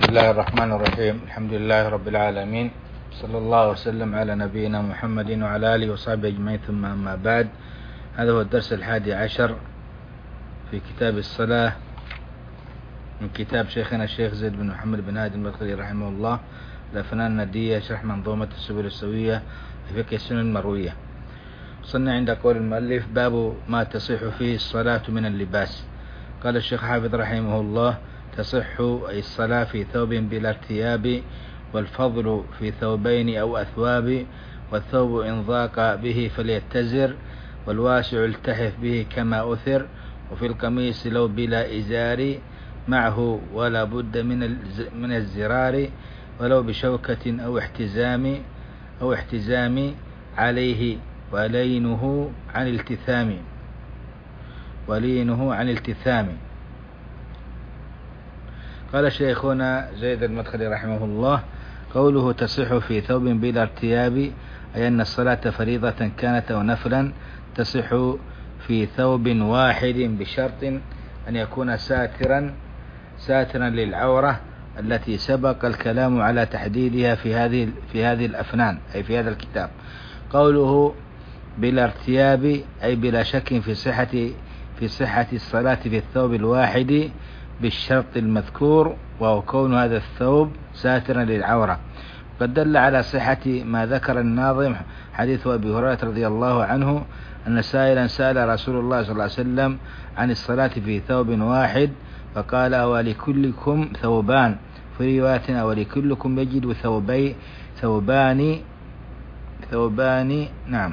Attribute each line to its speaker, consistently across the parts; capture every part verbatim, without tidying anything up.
Speaker 1: بسم الله الرحمن الرحيم. الحمد لله رب العالمين، صلى الله وسلم على نبينا محمد وعلى آله وصحبه أجمعين، ثم أما بعد. هذا هو الدرس الحادي عشر في كتاب الصلاة من كتاب شيخنا الشيخ زيد بن محمد بن هادي المدخلي رحمه الله، الأفنان الندية، شرح منظومة السبل السوية في فقه السنن المروية. وصلنا عند قول المؤلف: باب ما تصح فيه الصلاة من اللباس. قال الشيخ حافظ رحمه الله: تصح أي الصلاة في ثوب بلا ارتياب، والفضل في ثوبين أو أثواب، والثوب إن ضاق به فليتزر، والواسع التحف به كما أثر، وفي القميص لو بلا إزار معه ولا بد من من الزرار، ولو بشوكة أو احتزام أو احتزام عليه، ولينه عن التثام ولينه عن التثام. قال شيخنا زيد المدخلي رحمه الله: قوله تصح في ثوب بلا ارتياب، أي أن الصلاة فريضة كانت أو نفلا تصح في ثوب واحد بشرط أن يكون ساترا ساترا للعورة التي سبق الكلام على تحديدها في هذه في هذه الأفنان، أي في هذا الكتاب. قوله بلا ارتياب أي بلا شك في صحة في صحة الصلاة في الثوب الواحد بالشرط المذكور، وهو كون هذا الثوب ساترا للعورة. قد دل على صحة ما ذكر الناظم حديث أبي هريرة رضي الله عنه أن سائلا سأل رسول الله صلى الله عليه وسلم عن الصلاة في ثوب واحد، فقال: ولكلكم ثوبان، في رواية: ولكلكم يجد ثوبي ثوبان ثوبان نعم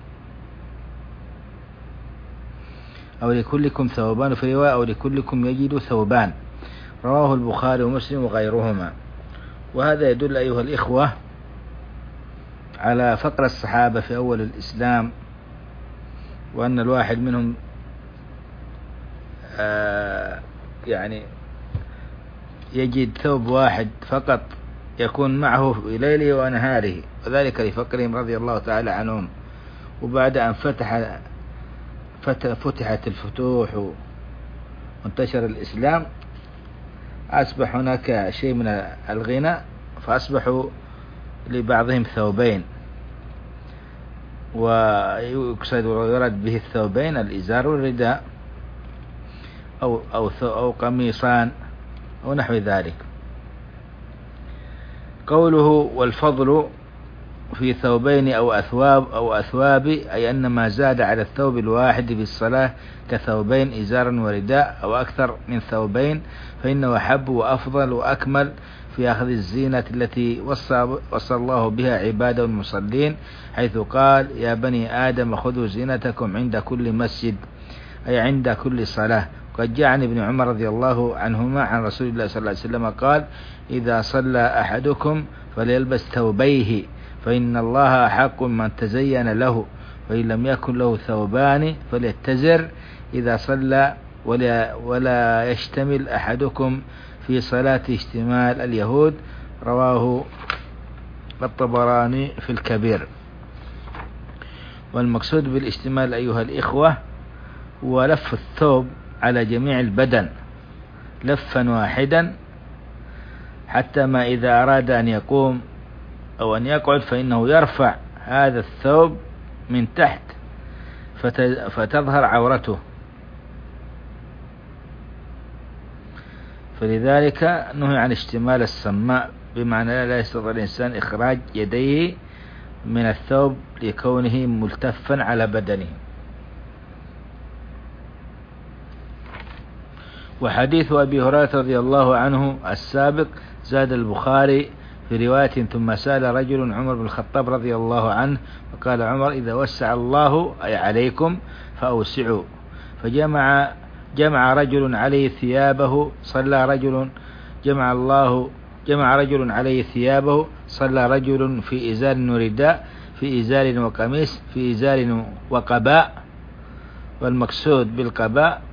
Speaker 1: أو لكلكم ثوبان، في رواية: أو لكلكم يجد ثوبان. رواه البخاري ومسلم وغيرهما. وهذا يدل أيها الإخوة على فقر الصحابة في أول الإسلام، وأن الواحد منهم آه يعني يجد ثوب واحد فقط يكون معه في ليله ونهاره، وذلك لفقرهم رضي الله تعالى عنهم. وبعد أن فتح فتحت الفتوح وانتشر الإسلام، أصبح هناك شيء من الغنى، فأصبحوا لبعضهم ثوبين، ويقصد ويرد به الثوبين الإزار والرداء، أو أو أو قميصان أو نحو ذلك. قوله والفضل في ثوبين أو أثواب أو أثواب، أي أن ما زاد على الثوب الواحد في الصلاة كثوبين إزارا ورداء أو أكثر من ثوبين فإنه أحب وأفضل وأكمل في أخذ الزينة التي وصى, وصى الله بها عباده المصلين، حيث قال: يا بني آدم خذوا زينتكم عند كل مسجد، أي عند كل صلاة. قد جاء عن ابن عمر رضي الله عنهما عن رسول الله صلى الله عليه وسلم قال: إذا صلى أحدكم فليلبس ثوبيه، فإن الله أحق من تزين له، وإن لم يكن له ثوبان فليتزر إذا صلى، ولا, ولا يشتمل أحدكم في صلاة اشتمال اليهود. رواه الطبراني في الكبير. والمقصود بالاشتمال أيها الإخوة هو لف الثوب على جميع البدن لفا واحدا، حتى ما إذا أراد أن يقوم أو أن يقعد فإنه يرفع هذا الثوب من تحت فتظهر عورته. فلذلك نهي عن اشتمال السماء، بمعنى لا يستطيع الإنسان إخراج يديه من الثوب لكونه ملتفا على بدنه. وحديث أبي هريرة رضي الله عنه السابق زاد البخاري في رواية: ثم سأل رجل عمر بن الخطاب رضي الله عنه، فقال عمر: إذا وسع الله أي عليكم فأوسعوا. فجمع جمع رجل عليه ثيابه صلى رجل جمع الله جمع رجل عليه ثيابه صلى رجل في إزار ورداء، في إزار وقميص، في إزار وقباء. والمقصود بالقباء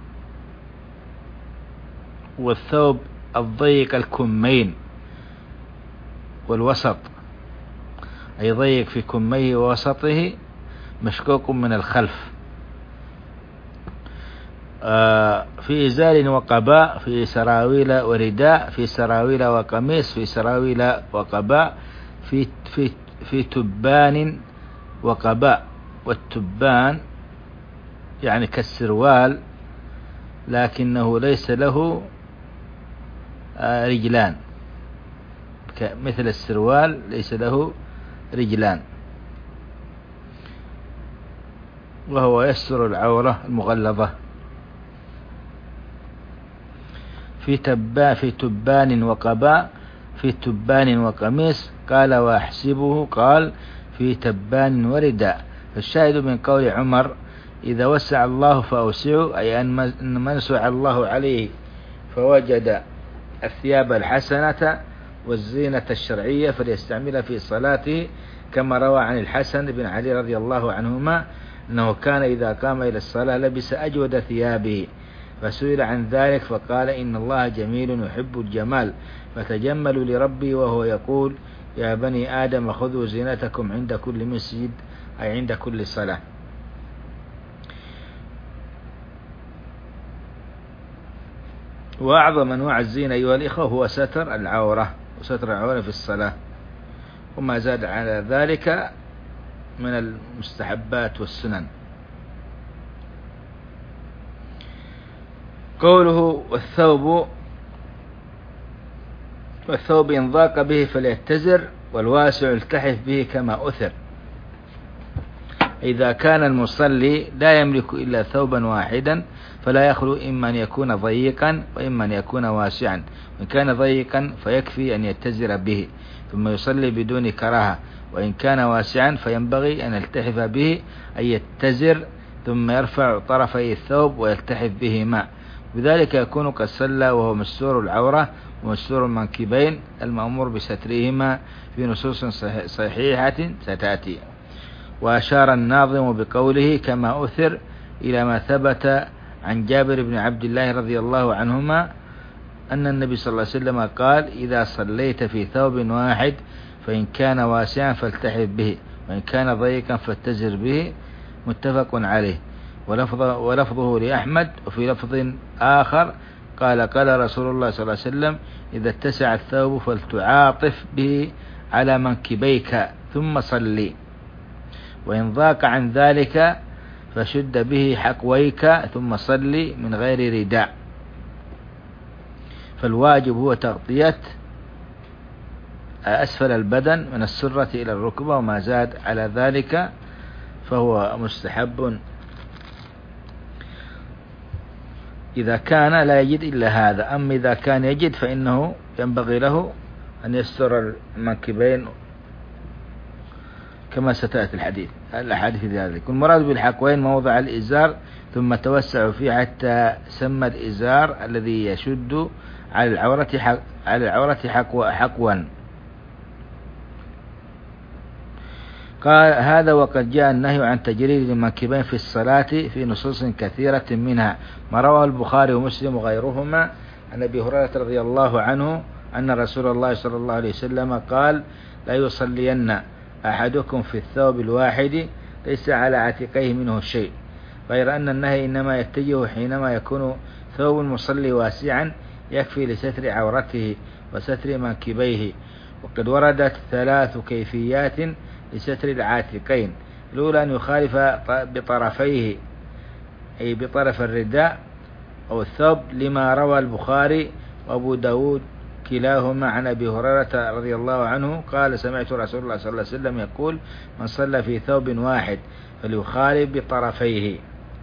Speaker 1: والثوب الضيق الكمين والوسط، أي ضيق في كميه ووسطه مشقوق من الخلف. في إزار وقباء، في سراويل ورداء، في سراويل وقميص، في سراويل وقباء، في في في تبان وقباء. والتبان يعني كالسروال لكنه ليس له رجلان، مثل السروال ليس له رجلان، وهو يستر العورة المغلظة. في تبا في تبان وقباء، في تبان وقميص. قال وأحسبه قال في تبان ورداء. فالشاهد من قول عمر إذا وسع الله فأوسعوا، أي أن من وسع الله عليه فوجد الثياب الحسنة والزينة الشرعية فليستعملها في صلاته، كما روى عن الحسن بن علي رضي الله عنهما أنه كان إذا قام إلى الصلاة لبس أجود ثيابه، فسئل عن ذلك فقال إن الله جميل يحب الجمال فتجملوا لربي، وهو يقول يا بني آدم خذوا زينتكم عند كل مسجد، أي عند كل صلاة. وأعظم أنواع الزينة أيها الإخوة هو ستر العورة، وستر العورة في الصلاة، وما زاد على ذلك من المستحبات والسنن. قوله والثوب والثوب إن ضاق به فليتزر، والواسع التحف به كما أثر. إذا كان المصلي لا يملك إلا ثوبا واحدا فلا يخلو إما أن يكون ضيقا وإما أن يكون واسعا. وإن كان ضيقا فيكفي أن يتزر به ثم يصلي بدون كراهة، وإن كان واسعا فينبغي أن يلتحف به، أي يتزر ثم يرفع طرفي الثوب ويلتحف بهما، بذلك يكون قد صلى وهو مستور العورة ومستور المنكبين المأمور بسترهما في نصوص صحيحة ستأتي. وأشار الناظم بقوله كما أثر إلى ما ثبت عن جابر بن عبد الله رضي الله عنهما أن النبي صلى الله عليه وسلم قال إذا صليت في ثوب واحد فإن كان واسعا فالتحف به وإن كان ضيقا فاتزر به، متفق عليه. ولفظه, ولفظه لأحمد. وفي لفظ آخر قال قال رسول الله صلى الله عليه وسلم إذا اتسع الثوب فلتعاطف به على منكبيك ثم صلي، وإن ضاق عن ذلك فشد به حقويك ثم صلي من غير رداء. فالواجب هو تغطية أسفل البدن من السرة إلى الركبة، وما زاد على ذلك فهو مستحب إذا كان لا يجد إلا هذا. أما إذا كان يجد فإنه ينبغي له أن يستر المنكبين كما ستأتي الحديث الأحاديث في ذلك. والمراد بالحقوين موضع الإزار ثم توسع فيه حتى سمى الإزار الذي يشد على العورة حق على العورة حقوا حقوا. قال هذا وقد جاء النهي عن تجريد المنكبين في الصلاة في نصوص كثيرة، منها ما رواه البخاري ومسلم وغيرهما عن أبي هريرة رضي الله عنه أن رسول الله صلى الله عليه وسلم قال لا يصلين أحدكم في الثوب الواحد ليس على عاتقيه منه شيء، غير أن النهي إنما يتجه حينما يكون ثوب المصلي واسعا يكفي لستر عورته وستر منكبيه. وقد وردت ثلاث كيفيات لستر العاتقين: الأولى أن يخالف بطرفيه أي بطرف الرداء أو الثوب، لما روى البخاري وأبو داود كلاهما عن أبي هريرة رضي الله عنه قال سمعت رسول الله صلى الله عليه وسلم يقول من صلى في ثوب واحد فليخالف بطرفيه.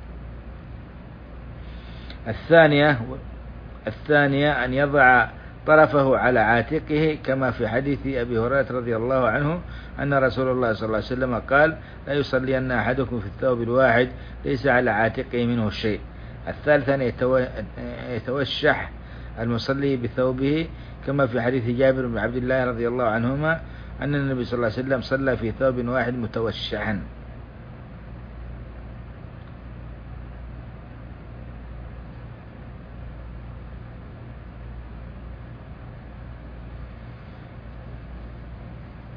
Speaker 1: الثانية الثانية أن يضع طرفه على عاتقه كما في حديث أبي هريرة رضي الله عنه أن رسول الله صلى الله عليه وسلم قال لا يصلين أحدكم في الثوب الواحد ليس على عاتقه منه شيء. الثالثة أن يتوشح المصلي بثوبه كما في حديث جابر بن عبد الله رضي الله عنهما أن النبي صلى الله عليه وسلم صلى في ثوب واحد متوشحا.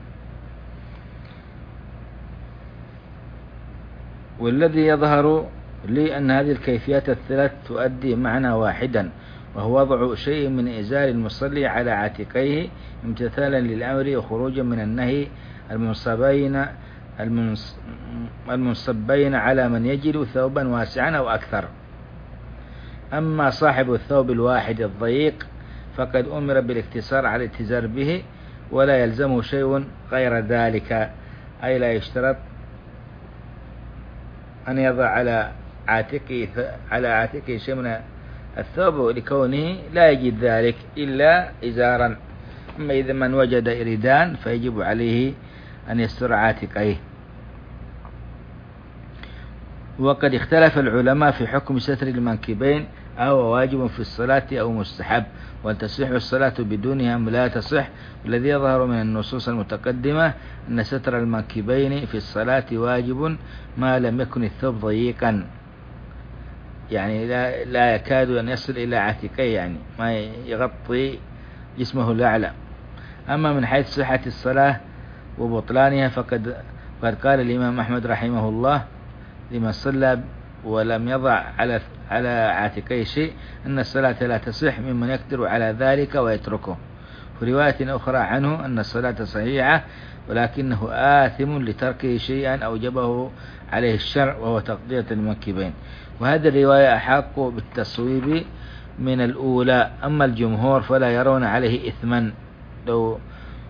Speaker 1: والذي يظهر لأن هذه الكيفيات الثلاث تؤدي معنى واحدا، وهو وضع شيء من إزار المصلي على عاتقيه امتثالا للأمر وخروجا من النهي المنصبين المنصبين على من يجد ثوبا واسعا أو أكثر. أما صاحب الثوب الواحد الضيق فقد أمر بالاقتصار على الاتزار به، ولا يلزمه شيء غير ذلك، أي لا يشترط أن يضع على عاتقه على عاتقه شيء من الثوب لكونه لا يجد ذلك إلا إزارا. أما إذا من وجد إردان فيجب عليه أن يستر عاتقيه. وقد اختلف العلماء في حكم ستر المنكبين، أو واجب في الصلاة أو مستحب، وتصح الصلاة بدونها أم لا تصح. الذي يظهر من النصوص المتقدمة أن ستر المنكبين في الصلاة واجب ما لم يكن الثوب ضيقا، يعني لا, لا يكاد أن يصل إلى عاتقيه، يعني ما يغطي جسمه الأعلى. أما من حيث صحة الصلاة وبطلانها فقد قد قال الإمام أحمد رحمه الله لمن صلى ولم يضع على على عاتقيه شيء أن الصلاة لا تصح ممن يقدر على ذلك ويتركه. في رواية أخرى عنه أن الصلاة صحيحة ولكنه آثم لتركه شيئا أوجبه عليه الشرع، وهو تغطية المنكبين. وهذه الرواية أحق بالتصويب من الأولى. أما الجمهور فلا يرون عليه إثما، لو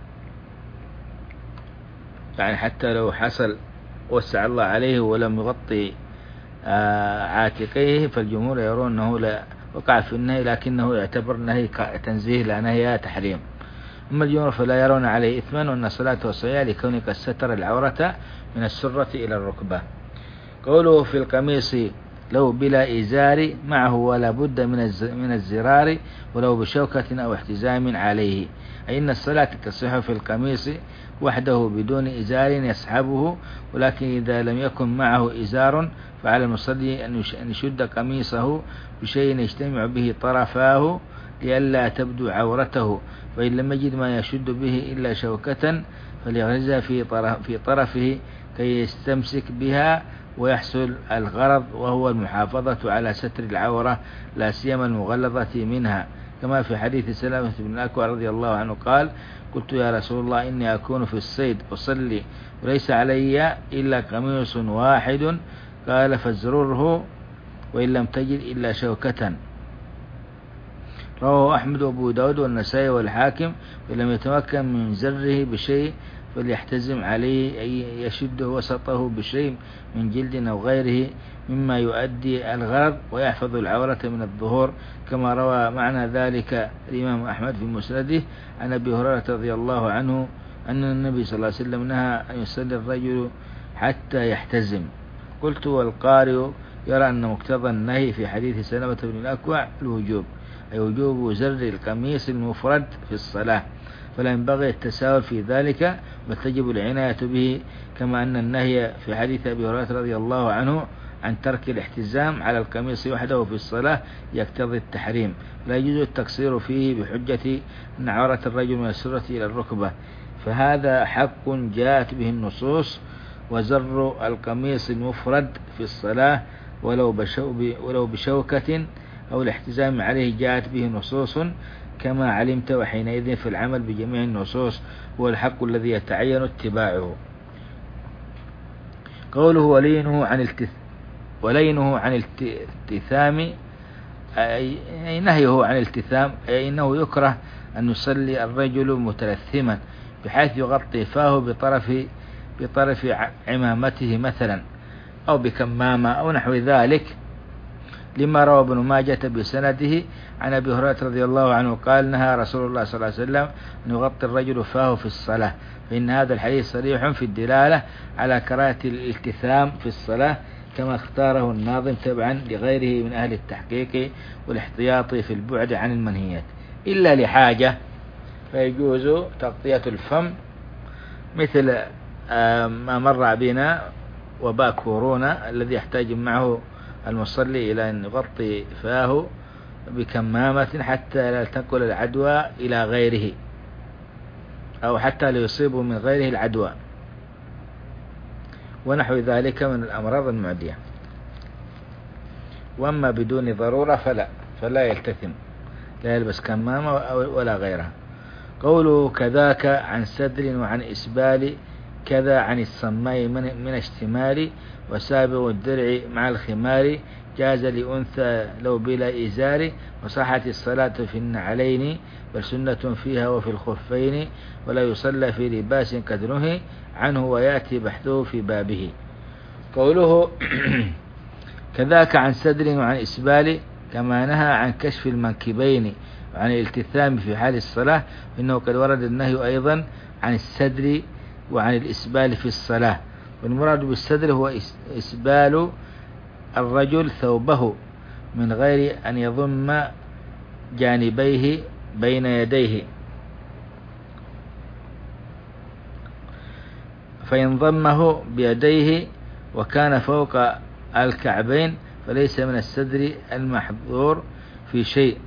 Speaker 1: يعني حتى لو حصل وسع الله عليه ولم يغطي عاتقيه، فالجمهور يرون أنه لا وقع في النهي، لكنه يعتبر نهي تنزيه لا نهي تحريم. أما الجمهور فلا يرون عليه إثما، وأن صلاته صحيحة لكونه قد ستر العورة من السرة إلى الركبة. قوله في القميص لو بلا إزار معه ولا بد من الزرار ولو بشوكة أو احتزام عليه، أي أن الصلاة تصح في القميص وحده بدون إزار يسحبه، ولكن إذا لم يكن معه إزار فعلى المصلي أن يشد قميصه بشيء يجتمع به طرفاه لئلا تبدو عورته، فإن لم يجد ما يشد به إلا شوكة فليغرزها في طرف في طرفه كي يستمسك بها ويحصل الغرض، وهو المحافظة على ستر العورة لا سيما المغلظة منها، كما في حديث سلامة بن الأكوع رضي الله عنه قال: قلت يا رسول الله إني أكون في الصيد أصلي وليس علي إلا قميص واحد، قال فازرره وإن لم تجد إلا شوكة. رواه أحمد وأبو داود والنسائي والحاكم. ولم يتمكن من زره بشيء فليحتزم عليه، أي يشد وسطه بشيء من جلد أو غيره مما يؤدي الغرض ويحفظ العورة من الظهور، كما روى معنى ذلك الإمام أحمد في مسنده عن أبي هريرة رضي الله عنه أن النبي صلى الله عليه وسلم نهى أن يصلي الرجل حتى يحتزم. قلت: والقارئ يرى أن مقتضى النهي في حديث سلمة بن الأكوع الوجوب، أي وجوب زر القميص المفرد في الصلاة، فلا ينبغي التساهل في ذلك بل تجب العناية به، كما أن النهي في حديث أبي هريرة رضي الله عنه عن ترك الاحتزام على القميص وحده في الصلاة يقتضي التحريم، لا يجوز التقصير فيه بحجة أن عورة الرجل من السرة إلى الركبة، فهذا حق جاءت به النصوص. وزر القميص المفرد في الصلاة ولو ولو بشوكة أو الاحتزام عليه جاءت به نصوص كما علمت، وحينئذ في العمل بجميع النصوص هو الحق الذي يتعين اتباعه. قوله ولينه عن التث... ولينه عن الالتثام، أي نهيه عن الالتثام، أي إنه يكره أن يصلي الرجل متلثما بحيث يغطي فاه بطرف بطرف عمامته مثلا أو بكمامة أو نحو ذلك، لما روى ابن ماجة بسنده عن أبي هريرة رضي الله عنه قال: نهى رسول الله صلى الله عليه وسلم أن يغطي الرجل فاه في الصلاة، فإن هذا الحديث صريح في الدلالة على كراهة الالتثام في الصلاة، كما اختاره الناظم تبعا لغيره من أهل التحقيق والاحتياط في البعد عن المنهيات، إلا لحاجة فيجوز تغطية الفم، مثل ما مر بنا وباء كورونا الذي يحتاج معه المصلي إلى أن يغطي فاه بكمامة حتى لا تنقل العدوى إلى غيره، أو حتى لا يصيب من غيره العدوى ونحو ذلك من الأمراض المعدية. وأما بدون ضرورة فلا فلا يلتثم، لا يلبس كمامة ولا غيرها. قوله كذاك عن سدر وعن إسبال، كذا عن الصماء من اشتمال، وسابغ الدرع مع الخمار، جاز لأنثى لو بلا إزار، وصحت الصلاة في النعلين، بل سنة فيها وفي الخفين، ولا يصلى في لباس قد نهي عنه، ويأتي بحثه في بابه. قوله كذاك عن سدر وعن إسبال، كما نهى عن كشف المنكبين وعن الالتثام في حال الصلاة، إنه قد ورد النهي أيضا عن السدر وعن الإسبال في الصلاة. والمراد بالسدر هو إسبال الرجل ثوبه من غير أن يضم جانبيه بين يديه، فإن ضمه بيديه وكان فوق الكعبين فليس من السدر المحظور في شيء.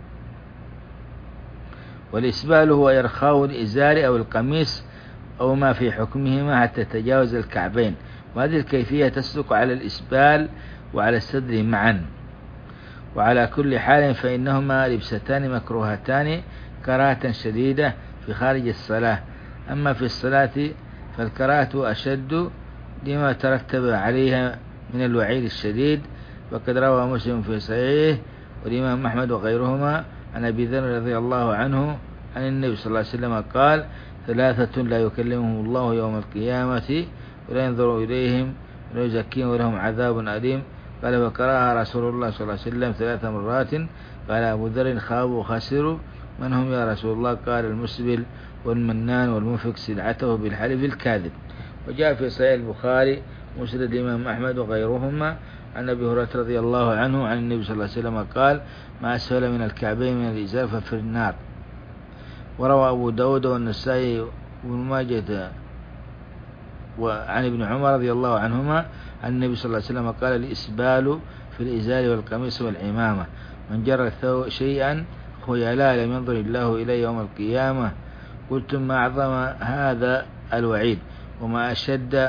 Speaker 1: والإسبال هو إرخاء الإزار أو القميص أو ما في حكمهما حتى تجاوز الكعبين، وهذه الكيفية تسلك على الإسبال وعلى السدر معا. وعلى كل حال فإنهما لبستان مكروهتان كراهة شديدة في خارج الصلاة، أما في الصلاة فالكراهة أشد لما ترتب عليها من الوعيد الشديد. وقد روى مسلم في صحيحه والإمام أحمد وغيرهما عن أبي ذر رضي الله عنه عن النبي صلى الله عليه وسلم قال: ثلاثة لا يكلمهم الله يوم القيامة ولا ينظر إليهم ولا يزكيهم ولهم عذاب أليم. قال: فقرأها رسول الله صلى الله عليه وسلم ثلاث مرات. قال أبو ذر: خابوا وخسروا. من هم يا رسول الله؟ قال: المسبل والمنان والمنفق سلعته بالحلف الكاذب. وجاء في صحيح البخاري مسند الإمام أحمد وغيرهما عن أبي هريرة رضي الله عنه عن النبي صلى الله عليه وسلم قال: ما أسفل من الكعبين من الإزار ففي النار. وروى أبو داود والنسائي وابن ماجه وعن ابن عمر رضي الله عنهما عن النبي صلى الله عليه وسلم قال: الإسبال في الإزار والقميص والعمامة، من جر شيئا خيلاء لم ينظر الله إليه يوم القيامة. قلت: ما أعظم هذا الوعيد وما أشد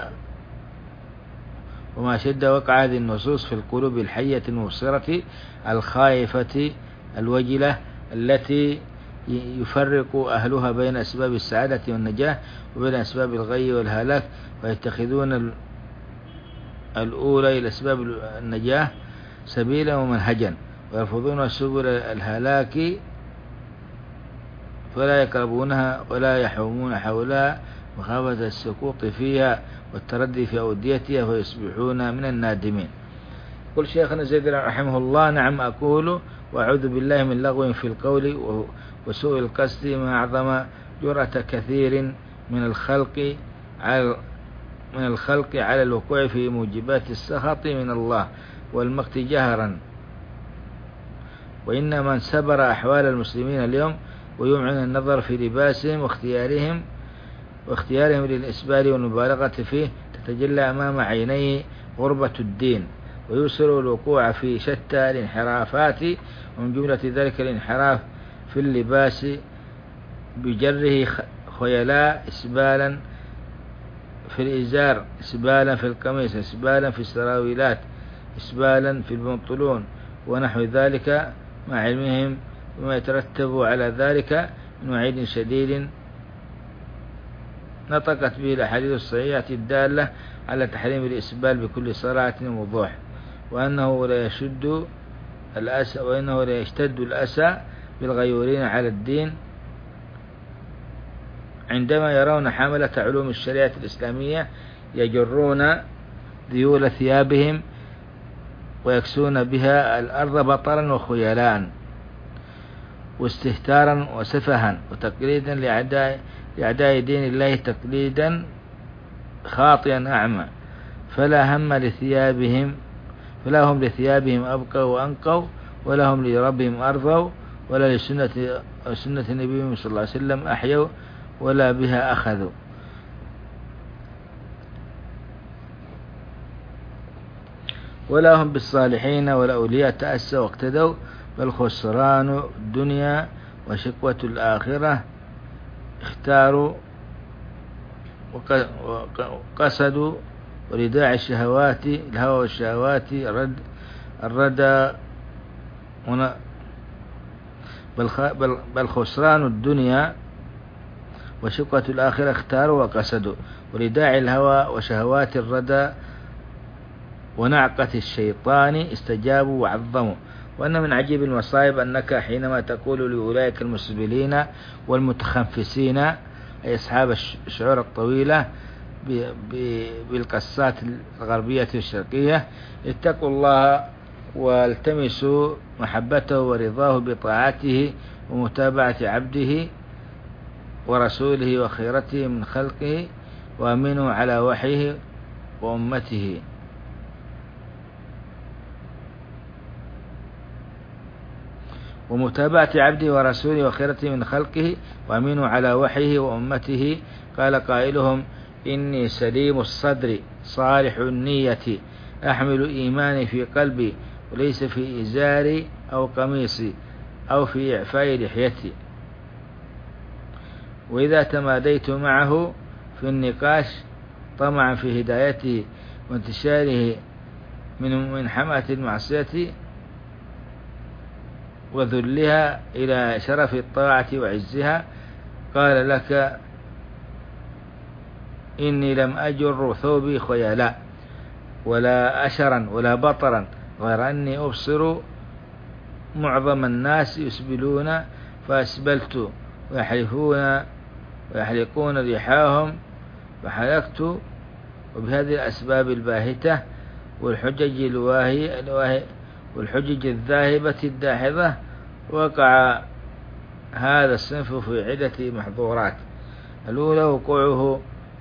Speaker 1: وما أشد وقع هذه النصوص في القلوب الحية المبصرة الخائفة الوجلة، التي يفرق أهلها بين أسباب السعادة والنجاة وبين أسباب الغي والهلاك، ويتخذون الأولى إلى أسباب النجاة سبيلا ومنهجا، ويرفضون سبل الهلاك فلا يقربونها ولا يحومون حولها مخافة السقوط فيها والتردي في أوديتها فيصبحون من النادمين. قل شيخنا زيد رحمه الله: نعم أقول وأعوذ بالله من لغو في القول وسوء القصد، ما أعظم جرأة كثير من الخلق على من الخلق على الوقوع في موجبات السخط من الله والمقت جهرا. وإن من سبر أحوال المسلمين اليوم ويمعن النظر في لباسهم واختيارهم واختيارهم للإسبال والمبالغة فيه تتجلى أمام عينيه غربة الدين، ويوصل الوقوع في شتى الانحرافات، ومن جملة ذلك الانحراف في اللباس بجره خيلاء إسبالا في الإزار، إسبالا في القميص، إسبالا في السراويلات، إسبالا في البنطلون ونحو ذلك، مع علمهم بما يترتب على ذلك من وعيد شديد نطقت به الأحاديث الصحيحة الدالة على تحريم الإسبال بكل صراحة ووضوح، وأنه لا يشد الأسى وإنه لا يشتد الأسى بالغيورين على الدين عندما يرون حملة علوم الشريعة الإسلامية يجرون ذيول ثيابهم ويكسون بها الأرض بطرا وخيلاء واستهتارا وسفها وتقليدا لأعداء لأعداء دين الله، تقليدا خاطئا أعمى. فلا هم لثيابهم فلا هم لثيابهم أبقوا وأنقوا، ولا هم لربهم أرضوا، ولا لسنة سنة النبي صلى الله عليه وسلم أحيوا، ولا بها أخذوا. ولا هم بالصالحين ولا أولياء تأسوا واقتدوا، بل خسران الدنيا وشقوة الآخرة اختاروا وقصدوا ولداعي الشهوات الهوى والشهوات رد الردى بل, بل خسران الدنيا وشقة الآخرة اختاروا وقصدوا، ولداعي الهوى وشهوات الردى ونعقة الشيطان استجابوا وعظموا. وأن من عجيب المصائب أنك حينما تقول لأولئك المسبلين والمتخنفسين أي أصحاب الشعور الطويلة بالقصات الغربية الشرقية اتقوا الله والتمسوا محبته ورضاه بطاعته ومتابعة عبده ورسوله وخيرته من خلقه وأمنوا على وحيه وأمته، ومتابعة عبده ورسوله وخيرته من خلقه وأمنوا على وحيه وأمته. قال قائلهم: إني سليم الصدر صالح النية أحمل إيماني في قلبي وليس في إزاري أو قميصي أو في إعفاء لحيتي. وإذا تماديت معه في النقاش طمعا في هدايته وانتشاره من من حماة المعصية وذلها إلى شرف الطاعة وعزها، قال لك: إني لم أجر ثوبي خيلاء ولا أشرا ولا بطرا، غير أني أبصر معظم الناس يسبلون فأسبلت ويحلفون ويحلقون ريحاهم فحلقت. وبهذه الأسباب الباهتة والحجج الواهية والحجج الذاهبة الداحضة وقع هذا الصنف في عدة محظورات. الأولى وقوعه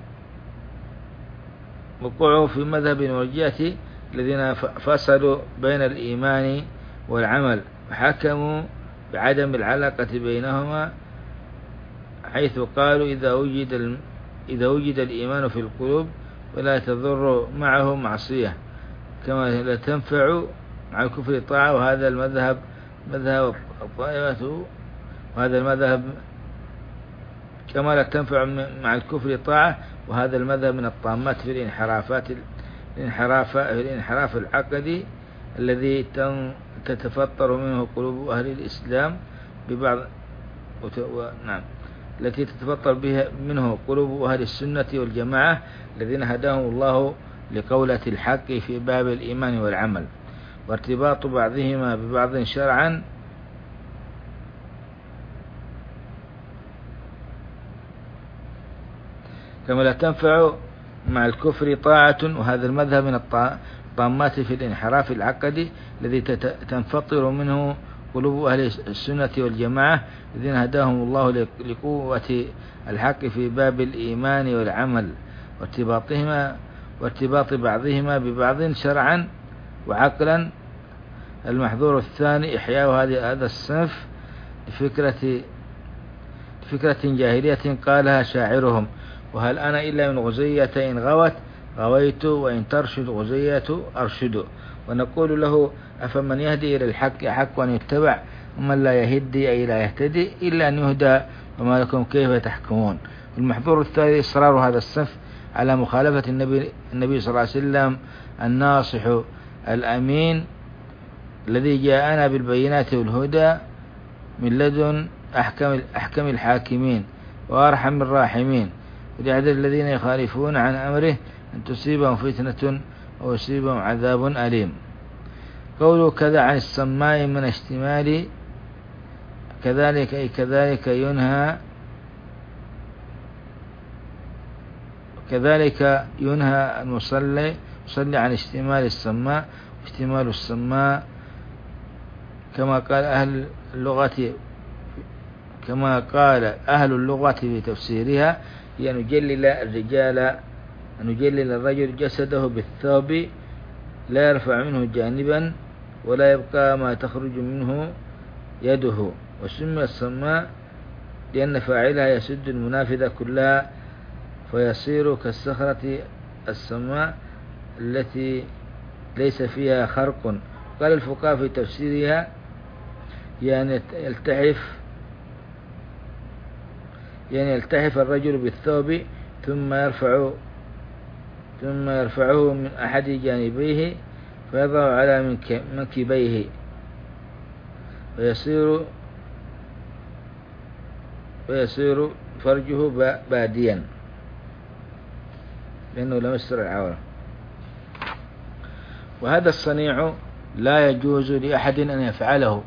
Speaker 1: وقوعه في مذهب المرجئة الذين فصلوا بين الإيمان والعمل وحكموا بعدم العلاقة بينهما، حيث قالوا إذا وجد إذا وجد الإيمان في القلوب ولا تضر معه معصية كما لا تنفع مع الكفر طاعة. وهذا المذهب مذهب الطائفة، وهذا المذهب كما لا تنفع مع الكفر طاعة، وهذا المذهب من الطامات في الانحرافات الانحراف في الانحراف العقدي الذي تتفطر منه قلوب أهل الإسلام ببعض نعم التي تتفطر بها منه قلوب أهل السنة والجماعة الذين هداهم الله لقولة الحق في باب الإيمان والعمل، وارتباط بعضهما ببعض شرعا كما لا تنفع مع الكفر طاعة. وهذا المذهب من الطامات في الانحراف العقدي الذي تنفطر منه قلوب أهل السنة والجماعة الذين هداهم الله لقوة الحق في باب الإيمان والعمل، وارتباطهما وارتباط بعضهما ببعض شرعا وعقلا. المحظور الثاني إحياء هذا الصنف لفكرة فكرة جاهلية قالها شاعرهم: وهل أنا إلا من غزية إن غوت غويت وإن ترشد غزية أرشد. ونقول له: أفمن يهدي إلى الحق أحق أن يتبع ومن لا يهدي أي لا يهتدي إلا أن يهدى وما لكم كيف تحكمون. المحظور الثالث إصرار هذا الصنف على مخالفة النبي, النبي صلى الله عليه وسلم الناصح الأمين الذي جاءنا بالبينات والهدى من لدن أحكم, أحكم الحاكمين وأرحم الراحمين، وليحذر الذين يخالفون عن أمره أن تصيبهم فتنة أو يصيبهم عذاب أليم. قوله كذا عن السماء من اشتمال كذلك أي كذلك ينهى كذلك ينهى المصلي يصلي عن اشتمال السماء. اشتمال السماء كما قال أهل اللغة كما قال أهل اللغة في تفسيرها هي أن نجلل الرجال أن نجلل الرجل جسده بالثوب لا يرفع منه جانبا ولا يبقى ما تخرج منه يده. وسمي السماء لأن فاعلها يسد المنافذة كلها فيصير كالصخرة السماء التي ليس فيها خرق. قال الفقهاء في تفسيرها يعني يلتحف يعني يلتحف الرجل بالثوب ثم يرفع ثم يرفعه من أحد جانبيه فيضع على منكبيه ويصير ويصير فرجه باديا لأنه لم يستر العورة. وهذا الصنيع لا يجوز لأحد أن يفعله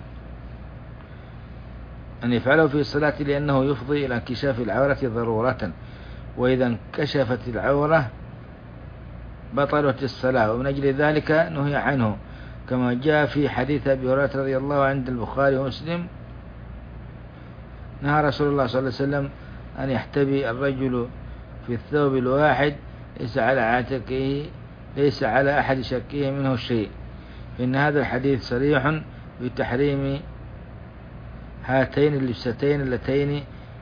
Speaker 1: أن يفعله في الصلاة، لأنه يفضي إلى انكشاف العورة ضرورة، وإذا انكشفت العورة بطلت الصلاة، ومن أجل ذلك نهي عنه، كما جاء في حديث أبي هريرة رضي الله عنه عند البخاري ومسلم: نهى رسول الله صلى الله عليه وسلم أن يحتبي الرجل في الثوب الواحد ليس على عاتقه ليس على أحد شكه منه شيء، إن هذا الحديث صريح بتحريم هاتين اللبستين اللتين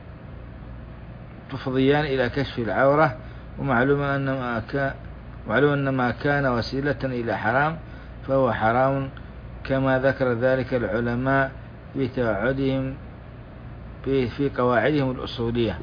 Speaker 1: تفضيان إلى كشف العورة. ومعلوم أن ما كان معلوم أن ما كان وسيلة إلى حرام فهو حرام، كما ذكر ذلك العلماء في توعدهم في قواعدهم الأصولية.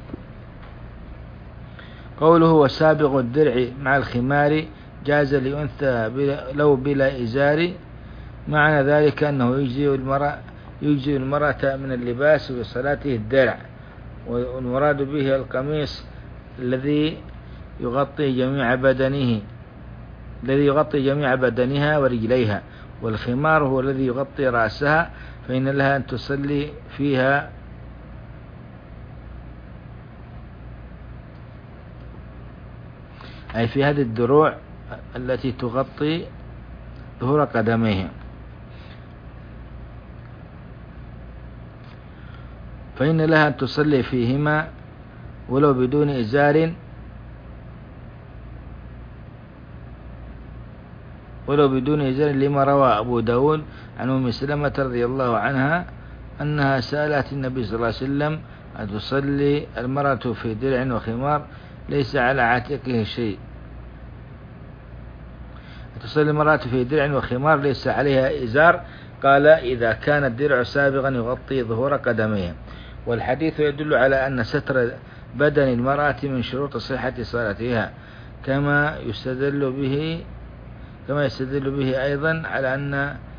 Speaker 1: قوله وسابغ الدرع مع الخمار جاز لأنثى لو بلا إزار، معنى ذلك أنه يجزئ المرأة يجزئ المرأة من اللباس في صلاته الدرع، والمراد به القميص الذي يغطي جميع بدنه الذي يغطي جميع بدنها ورجليها، والخمار هو الذي يغطي رأسها، فإن لها أن تصلي فيها أي في هذه الدروع التي تغطي ظهور قدميها، فإن لها أن تصلي فيهما ولو بدون إزار ولو بدون إزار لما روى أبو داود عن أم سلمة رضي الله عنها أنها سألت النبي صلى الله عليه وسلم أن تصلي المرأة في درع وخمار ليس على عاتقه شيء تصلي المرأة في درع وخمار ليس عليها إزار، قال إذا كان الدرع سابغا يغطي ظهور قدميها. والحديث يدل على أن ستر بدن المرأة من شروط صحة صلاتها، كما يستدل به كما يستدل به أيضا على أن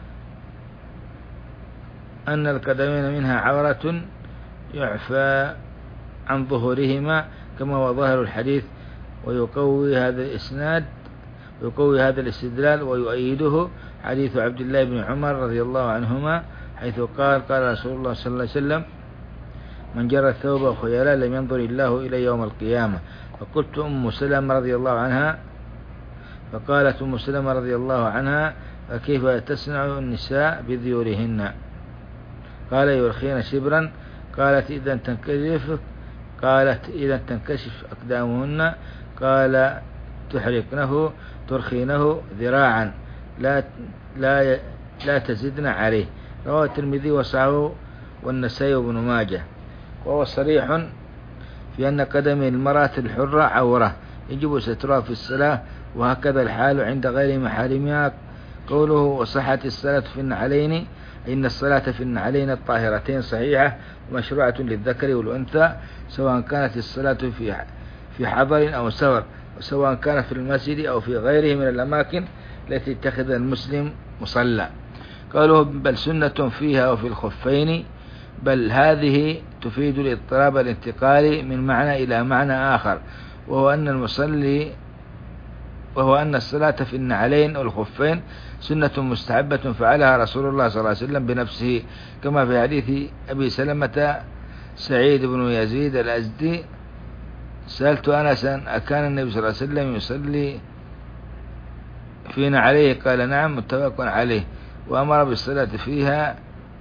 Speaker 1: أن القدمين منها عورة يعفى عن ظهورهما، كما هو ظاهر الحديث. ويقوي هذا الإسناد ويقوي هذا الاستدلال ويؤيده حديث عبد الله بن عمر رضي الله عنهما، حيث قال قال رسول الله صلى الله عليه وسلم: من جر الثوب خيلاء لم ينظر الله إلى يوم القيامة. فقلت أم سلمة رضي الله عنها فقالت أم سلمة رضي الله عنها: فكيف تصنع النساء بذيورهن؟ قال: يرخين شبرا. قالت: إذا تنكشف قالت إذا تنكشف أقدامهن. قال: تحرقنه ترخينه ذراعا لا لا لا تزدن عليه. رواه الترمذي وصححه والنسائي وابن ماجه. وهو صريح في أن قدم المرأة الحرة عورة يجب سترها في الصلاة، وهكذا الحال عند غير محارمها. قوله وصحت الصلاة في النعلين، إن الصلاة في النعلين الطاهرتين صحيحة ومشروعة للذكر والأنثى، سواء كانت الصلاة في في حضر أو سفر، وسواء كانت في المسجد أو في غيره من الأماكن التي اتخذ المسلم مصلى. قالوا بل سنة فيها وفي الخفين، بل هذه تفيد الاضطراب الانتقالي من معنى إلى معنى آخر، وهو أن المصلي وهو أن الصلاة في النعلين والخفين سنة مستحبة فعلها رسول الله صلى الله عليه وسلم بنفسه، كما في حديث أبي سلمة سعيد بن يزيد الأزدي: سألت أنسا أكان النبي صلى الله عليه وسلم يصلي في نعليه؟ قال: نعم، متفق عليه. وأمر بالصلاة فيها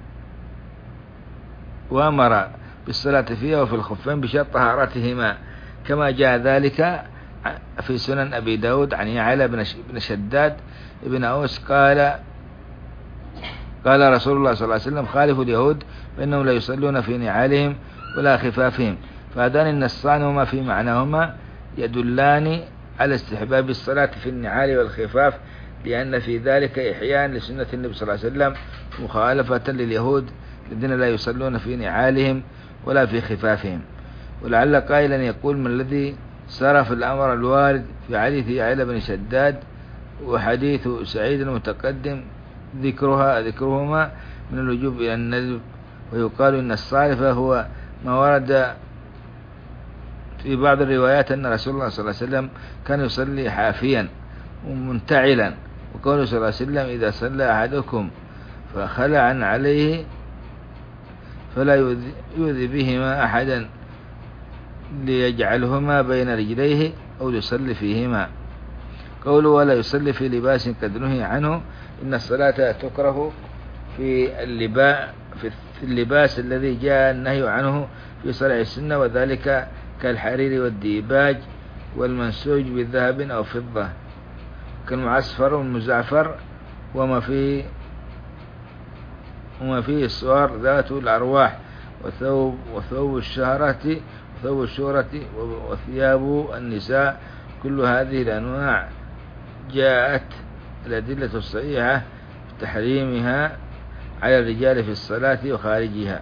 Speaker 1: وأمر بالصلاة فيها وفي الخفين بشرط طهارتهما، كما جاء ذلك في سنن أبي داود عن يعلى بن شداد ابن أوس قال: قال رسول الله صلى الله عليه وسلم: خالفوا اليهود فإنهم لا يصلون في نعالهم ولا خفافهم. فهذان النصان وما في معناهما يدلان على استحباب الصلاة في النعال والخفاف، لأن في ذلك إحياء لسنة النبي صلى الله عليه وسلم مخالفة لليهود الذين لا يصلون في نعالهم ولا في خفافهم. ولعل قائلا يقول: من الذي صرف الأمر الوارد في حديث يعلى بن شداد وحديث سعيد المتقدم ذكرها ذكرهما من الوجوب إلى الندب. ويقال إن الصارف هو ما ورد في بعض الروايات أن رسول الله صلى الله عليه وسلم كان يصلي حافيا ومنتعلا، وقوله صلى الله عليه وسلم إذا صلى أحدكم فخلعا عليه فلا يؤذي بهما أحدا ليجعلهما بين رجليه أو يصلي فيهما. قوله ولا يصلي في لباس قد نهي عنه، إن الصلاة تكره في اللباء في اللباس الذي جاء النهي عنه في صلاة السنة، وذلك كالحرير والديباج والمنسوج بذهب أو فضة كالمعصفر والمزعفر وما فيه وما فيه الصور ذات الأرواح وثوب وثوب الشهرة وثوب الشهرة وثياب النساء. كل هذه الأنواع جاءت الأدلة الصحيحة في تحريمها على الرجال في الصلاة وخارجها.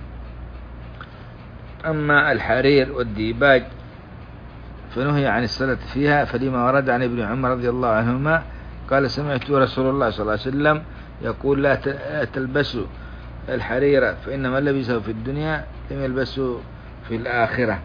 Speaker 1: أما الحرير والديباج فنهي عن الصلاة فيها، فلما ورد عن ابن عمر رضي الله عنهما قال سمعت رسول الله صلى الله عليه وسلم يقول لا تلبسوا الحرير فإن من لبسه في الدنيا لم يلبسه في الآخرة.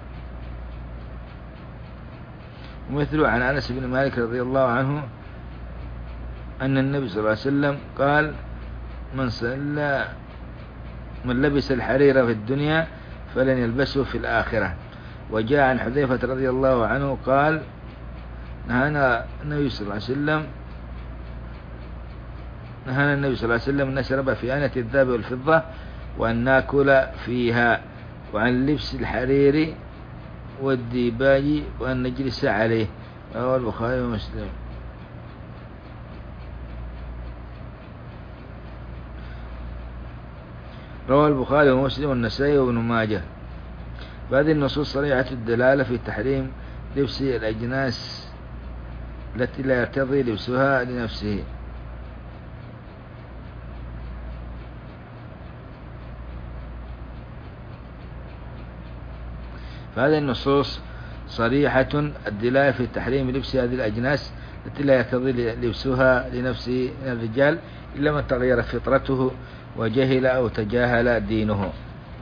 Speaker 1: ومثل عن أنس بن مالك رضي الله عنه أن النبي صلى الله عليه وسلم قال من صلى من لبس الحرير في الدنيا فلن يلبسه في الآخرة. وجاء عن حذيفة رضي الله عنه قال نهانا النبي صلى الله عليه وسلم نهانا النبي صلى الله عليه وسلم أن نشرب في آنة الذهب والفضة وأن نأكل فيها، وعن لبس الحرير والديباج وأن نجلس عليه. رواه البخاري ومسلم. رواه البخاري ومسلم والنسائي وابن ماجه. وهذه النصوص صريحة الدلالة في تحريم لبس الأجناس التي لا يرتضي لبسها لنفسه. فهذه النصوص صريحة الدلالة في تحريم لبس هذه الأجناس التي لا يرتضي لبسها لنفسه من الرجال إلا من تغير فطرته وجهل أو تجاهل دينه.